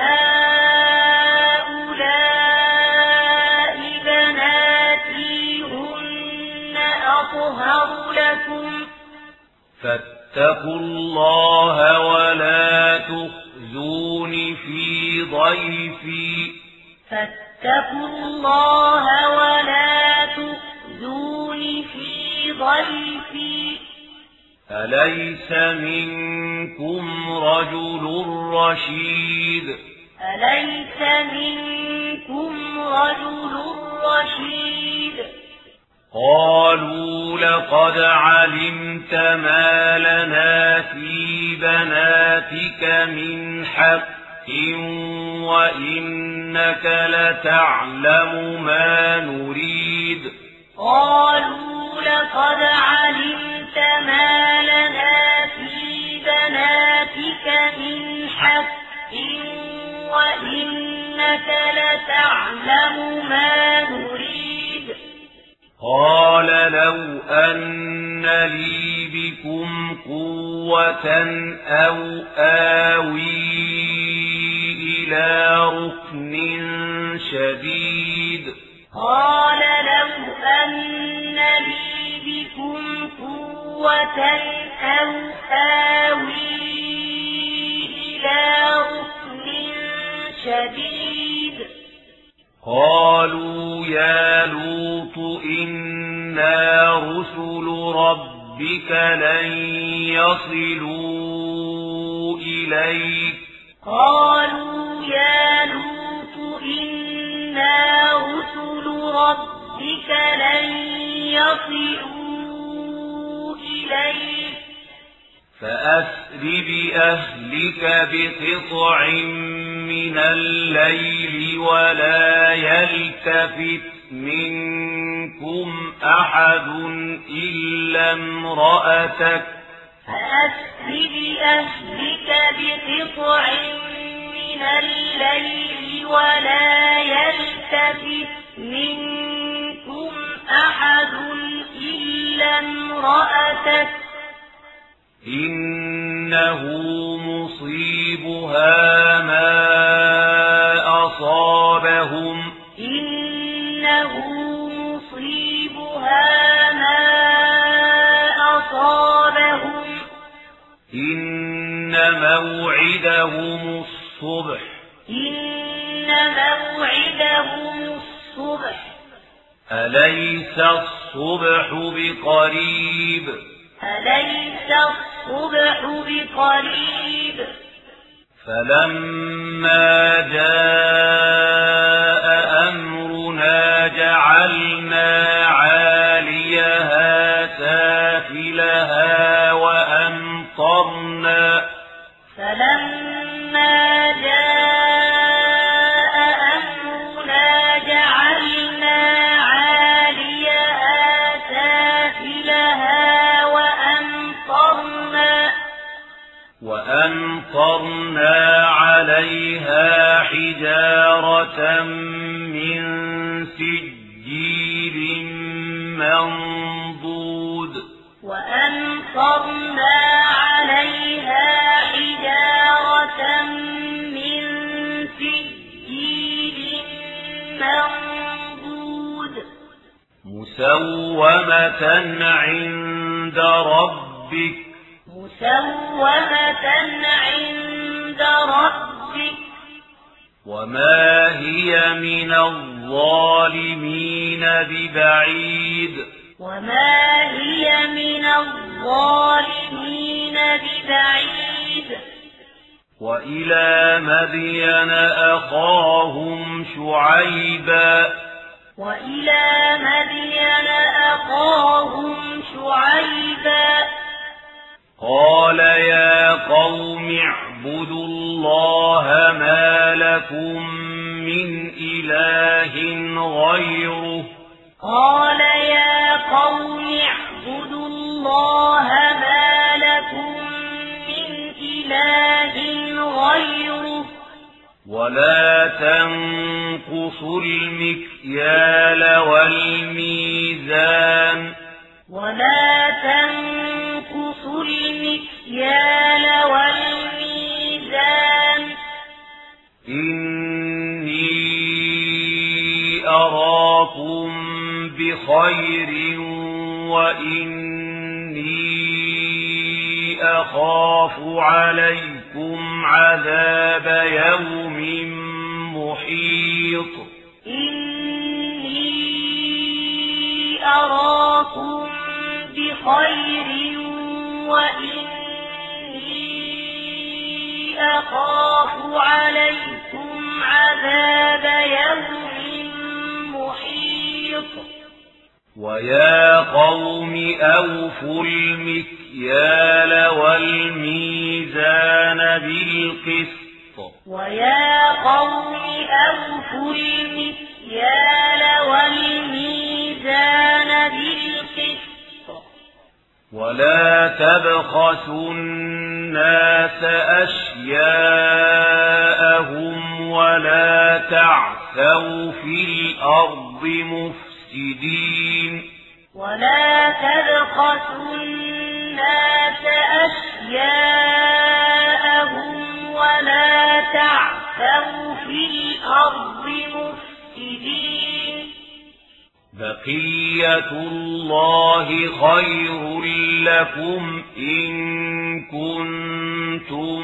هؤلاء بناتي هن أطهر لكم فاتقوا الله ولا تخزون في ضيفي فاتقوا الله ولا تخزون في ضيفي أليس منكم رجل رشيد أليس منكم رجل رشيد قالوا لقد علمت ما لنا في بناتك من حق وإنك لتعلم ما نريد قالوا لقد علمت ما لنا في بناتك من حق وإنك لتعلم ما نريد قال لو أن لي بكم قوة أو آوي إلى ركن شديد قال لو أن لي بكم قوة أو آوي إلى ركن شديد قالوا يا لوط إنا رسل ربك لن يصلوا إليك قالوا يا لوط إنا رسل ربك لن يصلوا إليك فأسر بأهلك بقطع من الليل ولا يلتفت منكم أحد إلا امرأتك فأسر بأهلك بقطع من الليل ولا يلتفت منكم أحد إلا امرأتك إنه مصيبها ما أصابهم إنه مصيبها ما أصابهم إن موعدهم الصبح إن موعدهم الصبح أليس الصبح بقريب أليس الصبح بقريب فلما جاء أمرنا جعلنا عاليها سافلها وأمطرنا فلما جاء أمرنا جعلنا عاليها سافلها وأمطرنا وأمطرنا عليها حجارة من سجيل منضود وأمطرنا عليها حجارة من سجيل منضود مسومة عند ربك مسومة عند ربك وما هي من الظالمين ببعيد وما هي من الظالمين ببعيد وإلى مدين أخاهم شعيبا وإلى مدين أخاهم شعيبا قال يا قوم اعبدوا الله ما لكم من إله غيره قال يا قوم اعبدوا الله ما لكم من إله غيره ولا تنقصوا المكيال والميزان ولا تنقصوا المكيال والميزان إني أراكم بخير وإني أخاف عليكم عذاب يوم محيط إني أراكم بخير وإني أخاف عليكم عذاب يوم محيط ويا قوم أوفوا المكيال والميزان بالقسط ويا قوم أوفوا المكيال والميزان بالقسط ولا تبخسوا الناس أشياءهم ولا تعثوا في الأرض مفسدين ولا تبخسوا الناس أشياءهم ولا تعثوا في الأرض مفسدين بقية الله خير لكم إن كنتم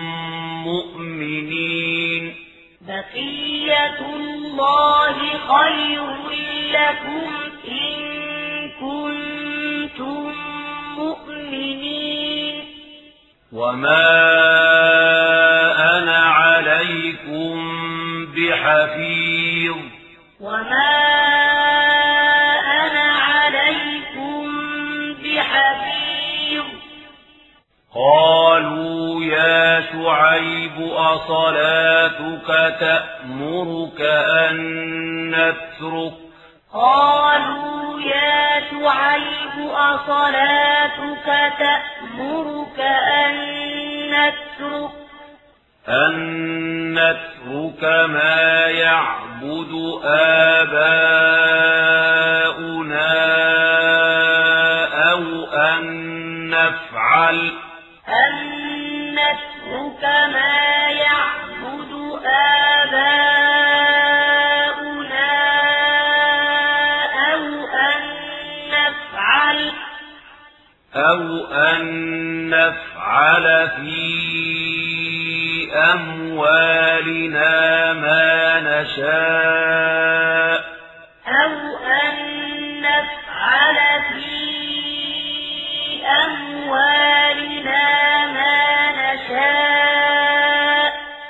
مؤمنين بقية الله خير لكم إن كنتم مؤمنين وما أنا عليكم بحفيظ وما أنا عليكم بحفيظ قالوا يا شعيب أصلاتك تأمرك أن نترك قالوا يا شعيب أصلاتك تأمرك أن نترك أن نترك ما يعبد آباؤنا أو أن نفعل أن نترك ما يعبد آباؤنا أو أن نفعل أو أن نفعل في أموالنا ما نشاء أو أن نفعل في أموالنا ما نشاء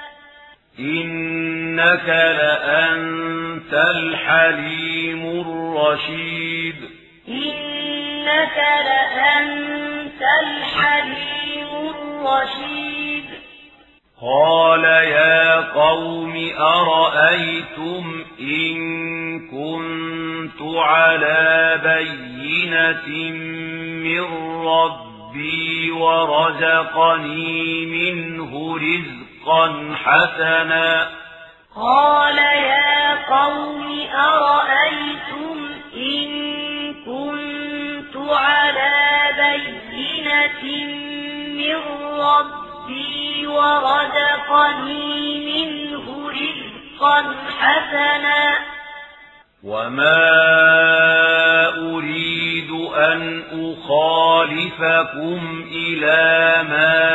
إنك لأنت الحليم الرشيد إنك لأنت الحليم الرشيد قال يا قوم أرأيتم إن كنت على بينة من ربي ورزقني منه رزقا حسنا قال يا قوم أرأيتم إن كنت على بينة من ربي ورزقني منه رزقا حسنا وما أريد أن أخالفكم إلى ما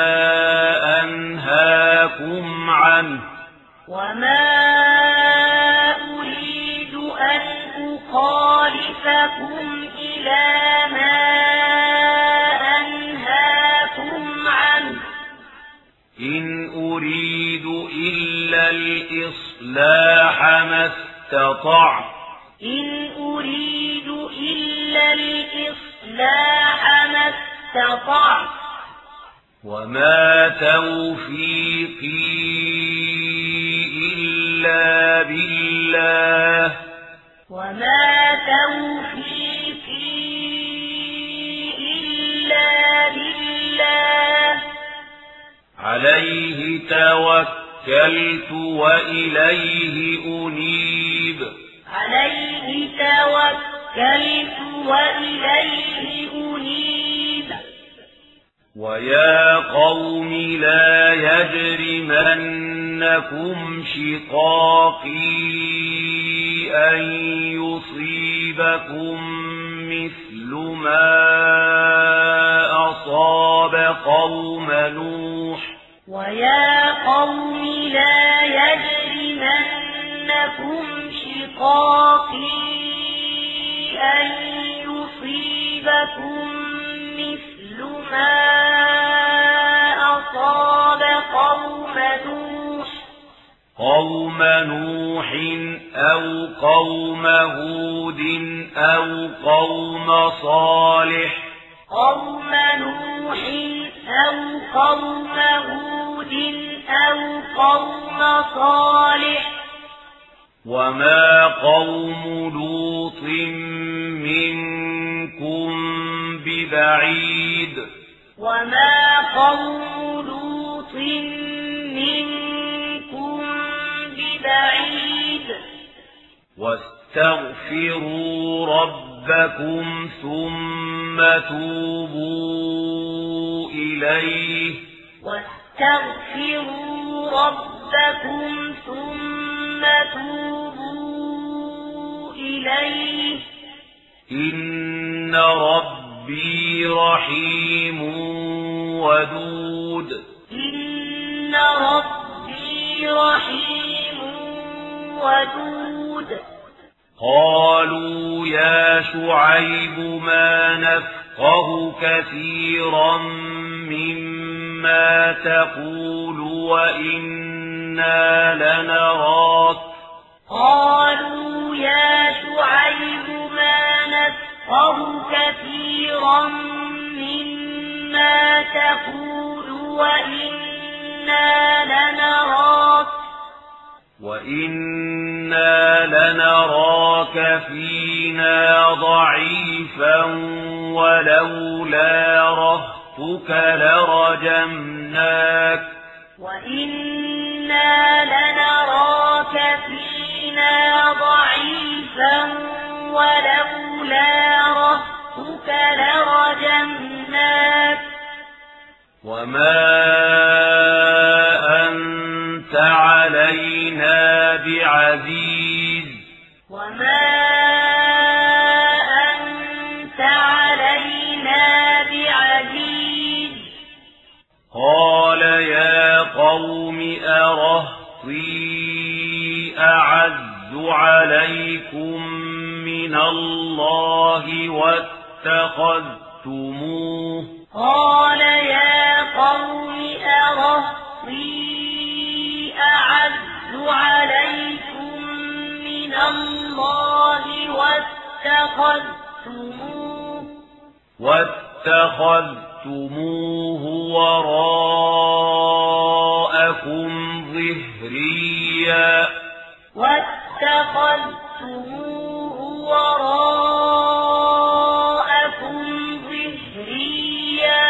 أنهاكم عنه وما أريد أن أخالفكم إلى ما أنهاكم عنه إن أريد إلا الإصلاح ما استطعت إن أريد إلا الإصلاح ما استطعت وما توفيقي إلا بالله وما توفيقي إلا بالله عليه توكلت وإليه أنيب عليه توكلت وإليه أنيب ويا قوم لا يجرمنكم شقاقي أن يصيبكم مثل ما أصاب قوم نوح ويا قوم لا يجرمنكم شقاقي أن يصيبكم مثل ما أصاب قوم نوح قوم نوح أو قوم هود أو قوم صالح قوم نوح أو قوم هود أو قوم صالح وما قوم لوط منكم ببعيد وما قوم لوط منكم ببعيد واستغفروا ربكم ثم توبوا إليه واستغفروا ربكم ثم توبوا إليه إن ربي رحيم ودود إن ربي رحيم ودود قالوا يا شعيب ما نفقه كثيرا مما تقول وإنا لنراك قالوا يا شعيب ما نفقه كثيرا مما تقول وإنا لنراك وإنا لنراك فينا ضعيفا ولولا رهطك لرجمناك وإنا لنراك فينا ضعيفا ولولا رهطك لرجمناك وما أنت علينا بعزيز وما أنت علينا بعزيز قال يا قوم أرهطي أعز عليكم من الله واتخذتموه قال يا قوم أرهطي أعز عليكم من الله واتخذتموه واتخذتموه وراءكم ظهريا واتخذتموه وراءكم ظهريا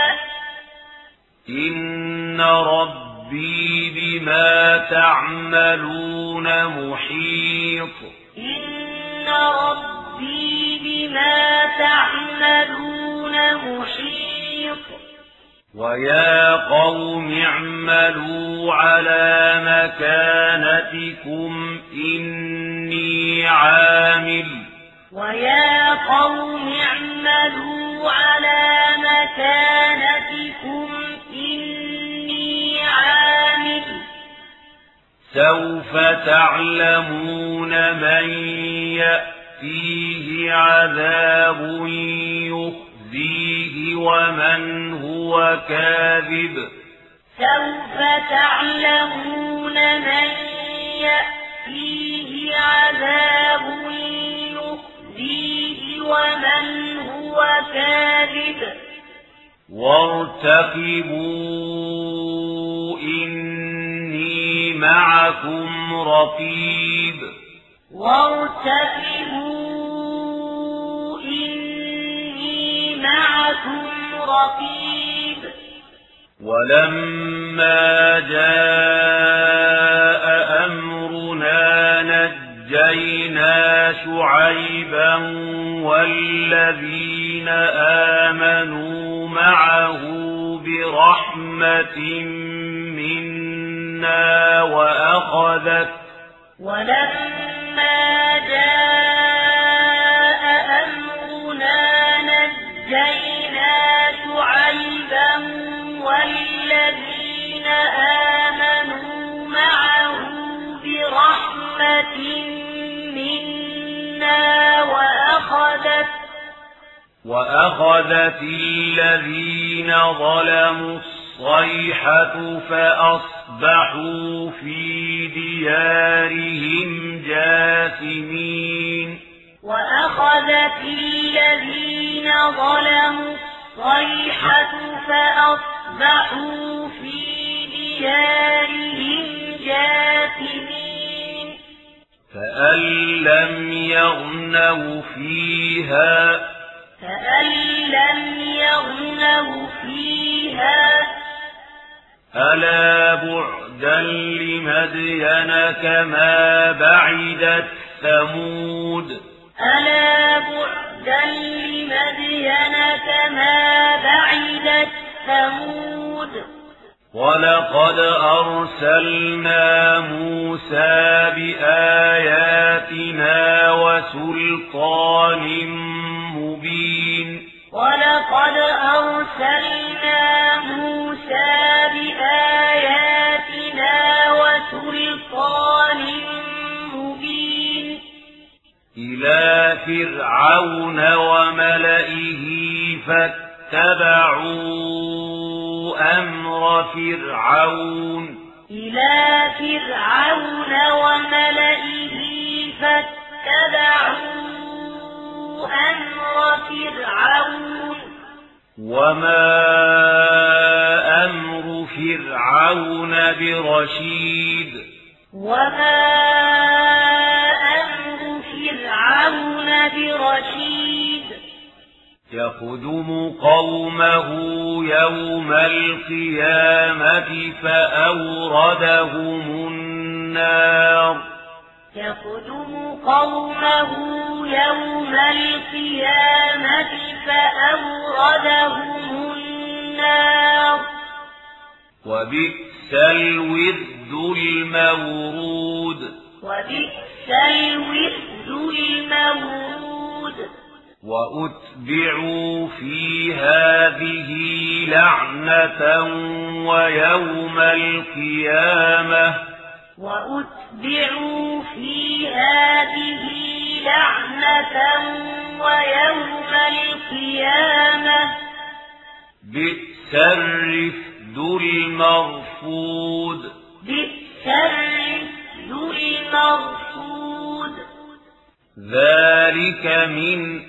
إن ربي بما تعملون محيط إن ربي بما تعملون محيط ويا قوم اعملوا على مكانتكم إني عامل ويا قوم اعملوا على مكانتكم إني عامل سوف تعلمون من يأتيه عذاب يخزيه ومن هو كاذب سوف تعلمون من يأتيه عذاب يخزيه ومن هو كاذب وارتقبوا إني معكم رقيب وارتقبوا إني معكم رقيب ولما جاء أمرنا نجينا شعيبا والذين آمنوا معه برحمة منا وأخذت ولما جاء أمرنا نجينا شعيبا والذين آمنوا معه برحمة منا وأخذت وأخذت الذين ظلموا الصيحة فأصبحوا في ديارهم جاثمين وأخذت الذين ظلموا الصيحة فأصبحوا في ديارهم جاثمين كأن لم يغنوا فيها كأن لم يغنوا فيها ألا بعدا لمدين كما بعدت ثمود ألا بعدا لمدين كما بعدت ثمود ولقد أرسلنا موسى بآياتنا وسلطان مبين ولقد أرسلنا موسى بآياتنا وسلطان مبين إلى فرعون وملئه فاتبعوا أمر فرعون إلى فرعون وملئه فاتبعوا أمر فرعون وما أمر فرعون برشيد وما أمر فرعون برشيد يقدم قومه يوم القيامة فأوردهم النار يقدم قومه يوم القيامة فأوردهم النار وبئس الورد المورود وبئس الورد المورود وأتبعوا في هذه لعنة ويوم القيامة وأتبعوا في هذه لعنة ويوم القيامة بئس الرفد المرفود بئس الرفد المرفود ذلك من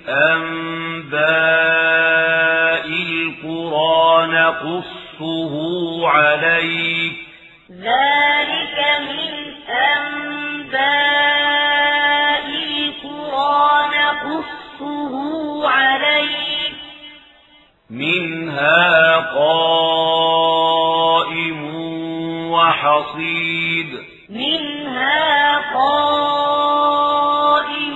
أنباء القرى نقصه عليك ذلك من أنباء القرى نقصه عليك منها قائم وحصيد منها قائم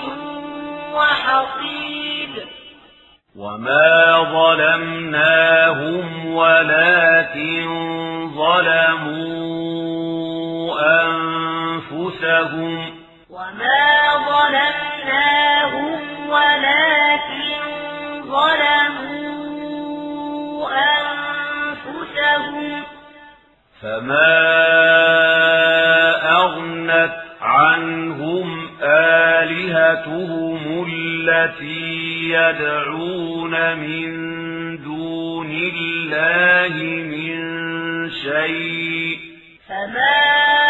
وحصيد وما ظلمناهم ولكن ظلموا أنفسهم وما ظلمناهم ظلموا أنفسهم فما أغنت عنهم آلهتهم التي يدعون من دون الله من شيء فما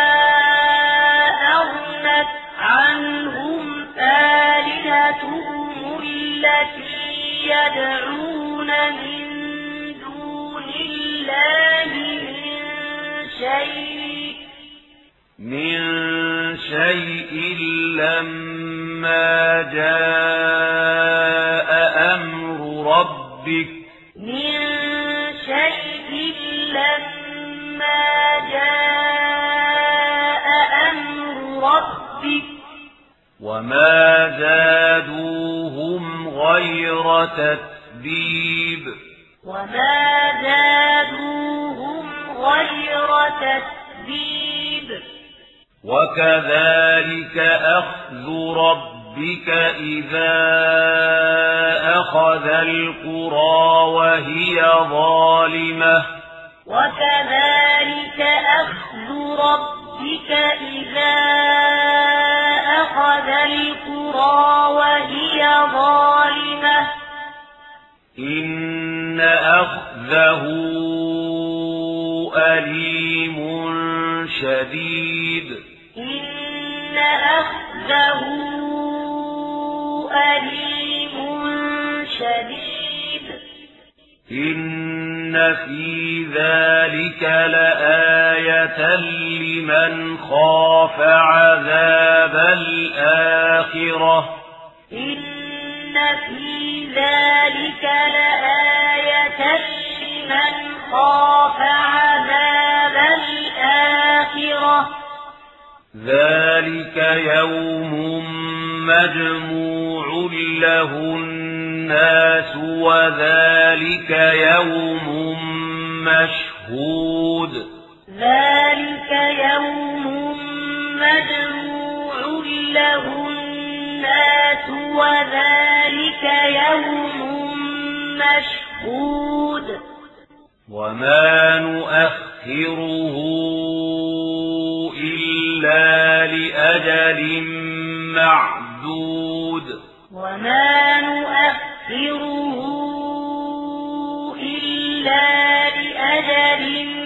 أغنت عنهم آلهتهم التي يدعون من دون الله من شيء من شيء لما جاء أمر ربك من شيء لما جاء أمر ربك وما زادوهم غير تتبيب وما زادوهم غير تتبيب وكذلك أخذ ربك إذا أخذ القرى وهي ظالمة وكذلك أخذ ربك إذا أخذ القرى وهي ظالمة إن أخذه أليم شديد إن أخذه أليم شديد إن في ذلك لآية لمن خاف عذاب الآخرة إن في ذلك لآية لمن خاف عذاب الآخرة ذلك يوم مجموع له الناس وذلك يوم مشهود ذلك يوم مجموع له الناس وذلك يوم مشهود وما نؤخره إلا لأجل معدود وما نؤخره إلا لأجل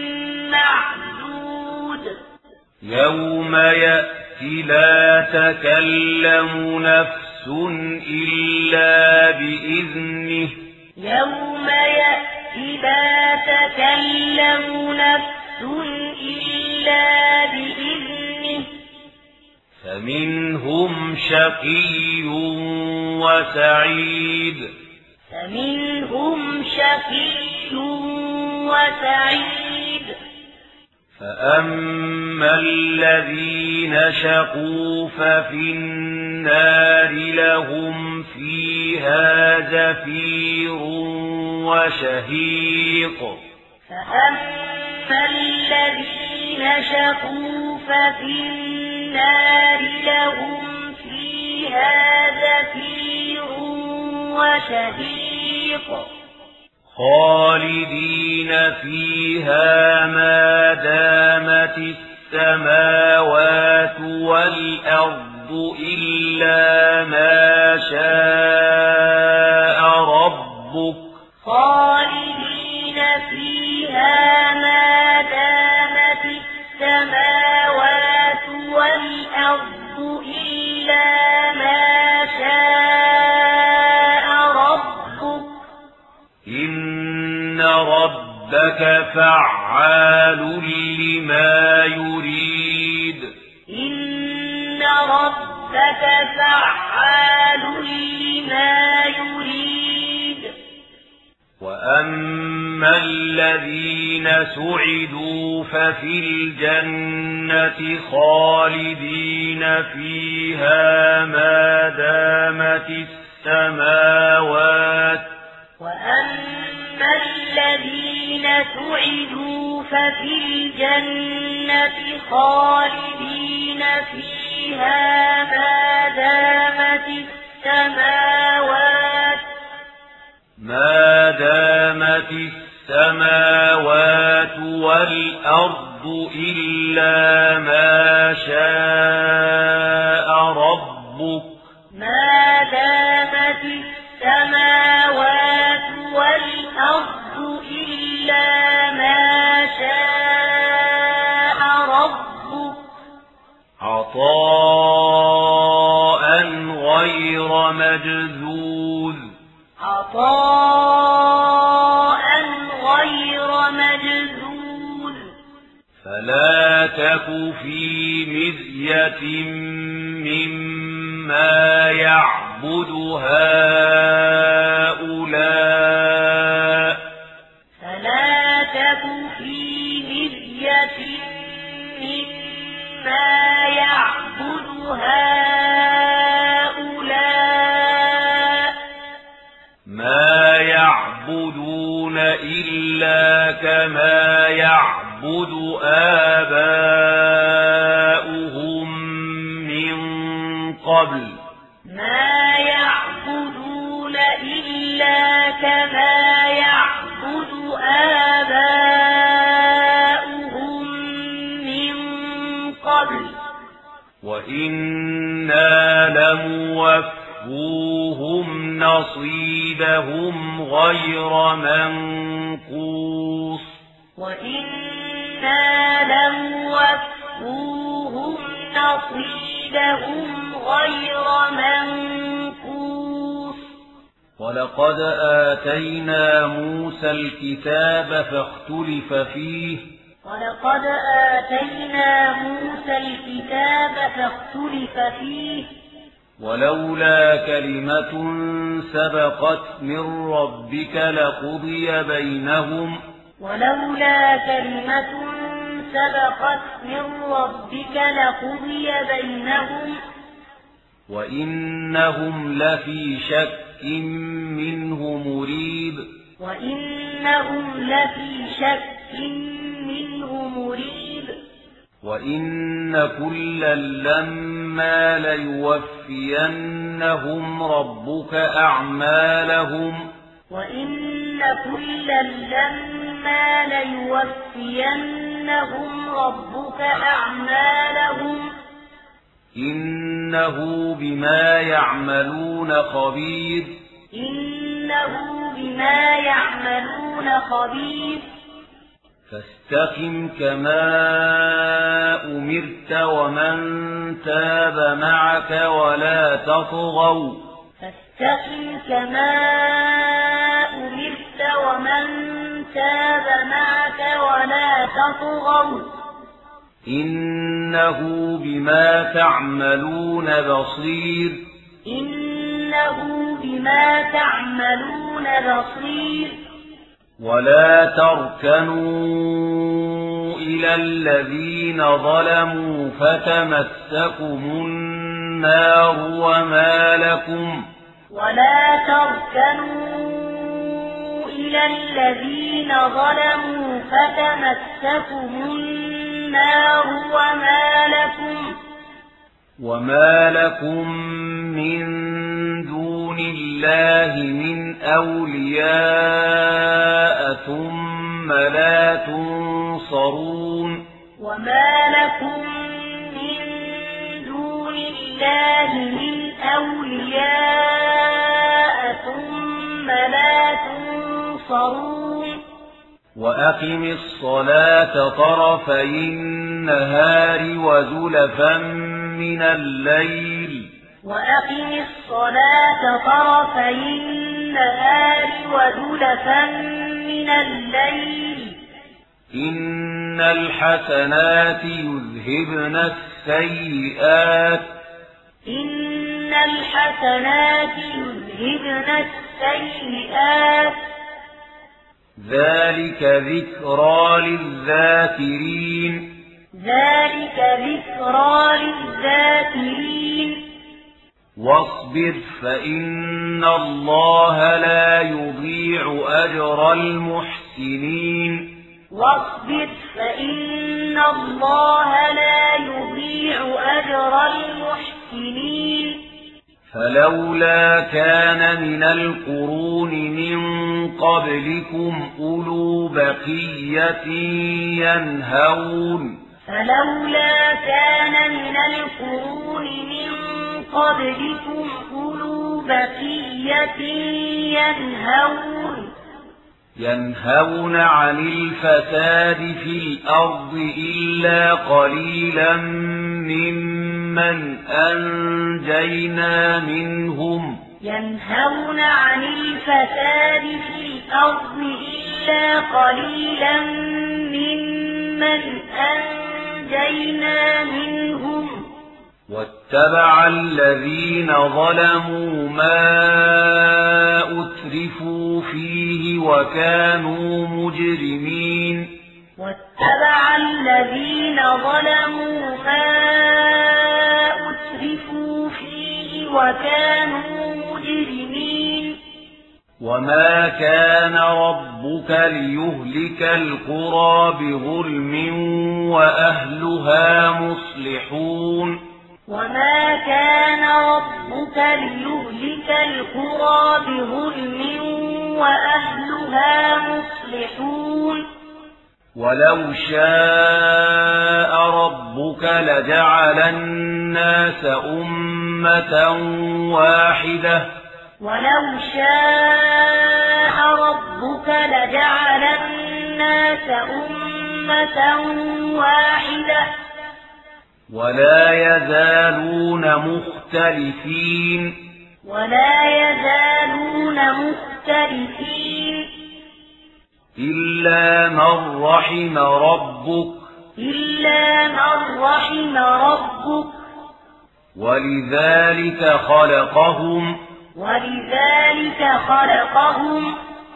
معدود يوم يأتي لا تكلم نفس إلا بإذنه يوم يأتي لا تكلم نفس إلا بإذنه فمنهم شقي وسعيد فمنهم شقي وسعيد فأما الذين شقوا ففي النار لهم فيها زفير وشهيق فأما الذين شقوا ففي النار لهم فيها زفير وشهيق خالدين فيها ما دامت السماوات والأرض إلا ما شاء ربك خالدين فيها ما دامت السماوات والأرض إلا ما شاء ربك إن ربك فعال لما يريد إن ربك فعال لما يريد وأما الذين سعدوا ففي الجنة خالدين فيها ما دامت السماوات وأما الذين سعدوا ففي الجنة خالدين فيها ما دامت السماوات ما دامت السماوات والأرض إلا ما شاء ربك ما دامت السماوات والأرض إلا ما شاء ربك عطاء غير مجذوذ عطاء غير مجذوذ فلا تك في مذية مما يعبد هؤلاء فلا تك في مذية مما يعبد هؤلاء ما يعبدون إلا كما يعبد آباؤهم من قبل ما يعبدون إلا كما يعبد آباؤهم من قبل وإنا لموفوهم نصيبهم غير منقوص وإنا لموفوهم نصيبهم غير منقوص ولقد آتينا موسى الكتاب فاختلف فيه ولقد آتينا موسى الكتاب فاختلف فيه ولولا كلمة سبقت من ربك لقضي بينهم ولولا كلمة سبقت من ربك لقضي بينهم وإنهم لفي شك منه مريب وإنهم لفي شك منه مريب وإن كلا لما ليوفينهم ربك أعمالهم وإن كلا لما ليوفينهم ربك أعمالهم إنه بما يعملون خبير إنه بما يعملون خبير فاستقم كما أمرت ومن تاب معك ولا تطغوا فاستقم كما أمرت ومن تاب معك ولا تطغوا إنه بما تعملون بصير إنه بما تعملون بصير ولا تركنوا إلى الذين ظلموا فتمسكم النار وما لكم ولا تركنوا إلى الذين ظلموا فتمسكم النار وما لكم وما لكم من دون الله من أولياء ثم لا تنصرون وما لكم من دون الله من أولياء ثم لا تنصرون وأقم الصلاة طرفي النهار وزلفا من الليل وأقم الصلاة طرفي النهار وزلفا من الليل إن الحسنات يذهبن السيئات إن الحسنات يذهبن السيئات ذلك ذكرى للذاكرين ذلك ذكرى للذاكرين واصبر فإن الله لا يضيع أجر المحسنين واصبر فإن الله لا يضيع أجر المحسنين فلولا كان من القرون من قبلكم أولو بقية ينهون فلولا كان من القرون من قبلكم أولو بقية ينهون ينهون عن الفساد في الأرض إلا قليلا ممن أنجينا منهم ينهون عن الفساد في الأرض إلا قليلا ممن أنجينا منهم واتبع الذين ظلموا ما أترفوا فيه وكانوا مجرمين واتبع الذين ظلموا ما أترفوا فيه وكانوا مجرمين وما كان ربك ليهلك القرى بظلم وأهلها مصلحون وما كان ربك ليهلك القرى بظلم وأهلها مصلحون ولو شاء ربك لجعل الناس أمة واحدة ولو شاء ربك لجعل الناس أمة واحدة ولا يزالون مختلفين ولا يزالون مختلفين إلا من رحم ربك إلا من رحم ربك ولذلك خلقهم ولذلك خلقهم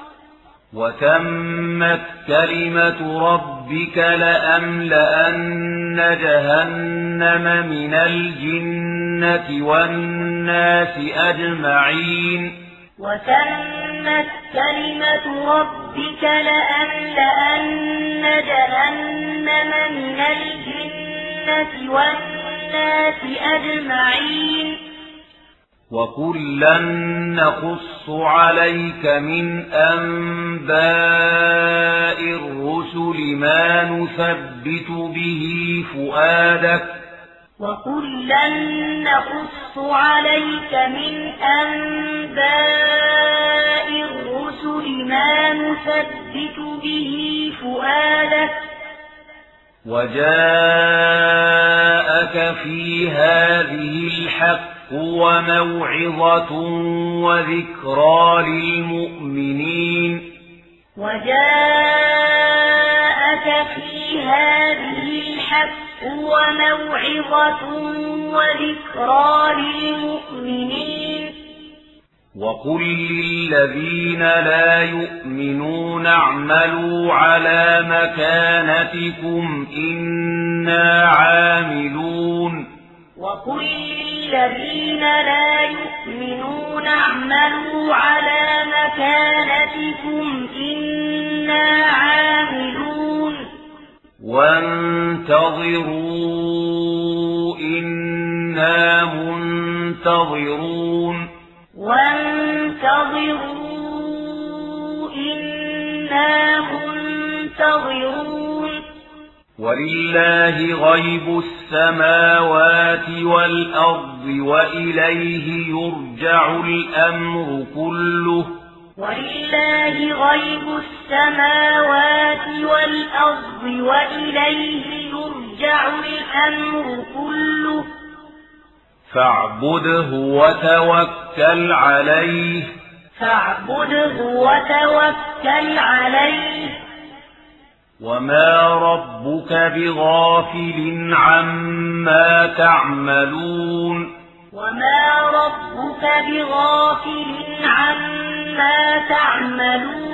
وتمت كلمة ربك لأملأن جهنم من الجنة والناس أجمعين وتمت كلمة ربك لأملأن جهنم من الجنة والناس أجمعين وكلا نقص عليك من أنباء الرسل ما نثبت به فؤادك وكلا نقص عليك من أنباء الرسل ما نثبت به فؤادك وجاءك في هذه الحق وموعظة وذكرى للمؤمنين وجاءك في هذه الحق وموعظة وذكرى للمؤمنين وقل للذين لا يؤمنون اعملوا على مكانتكم إنا عاملون وقل للذين لا يؤمنون اعملوا على مكانتكم إنا عاملون وانتظروا إنا منتظرون وانتظروا إنا منتظرون ولله غيب السماوات والأرض وإليه يرجع الأمر كله ولله غيب السماوات والأرض وإليه يرجع الأمر كله فاعبده وتوكل عليه فاعبده وتوكل عليه وما ربك بغافل عما تعملون وما ربك بغافل عما تعملون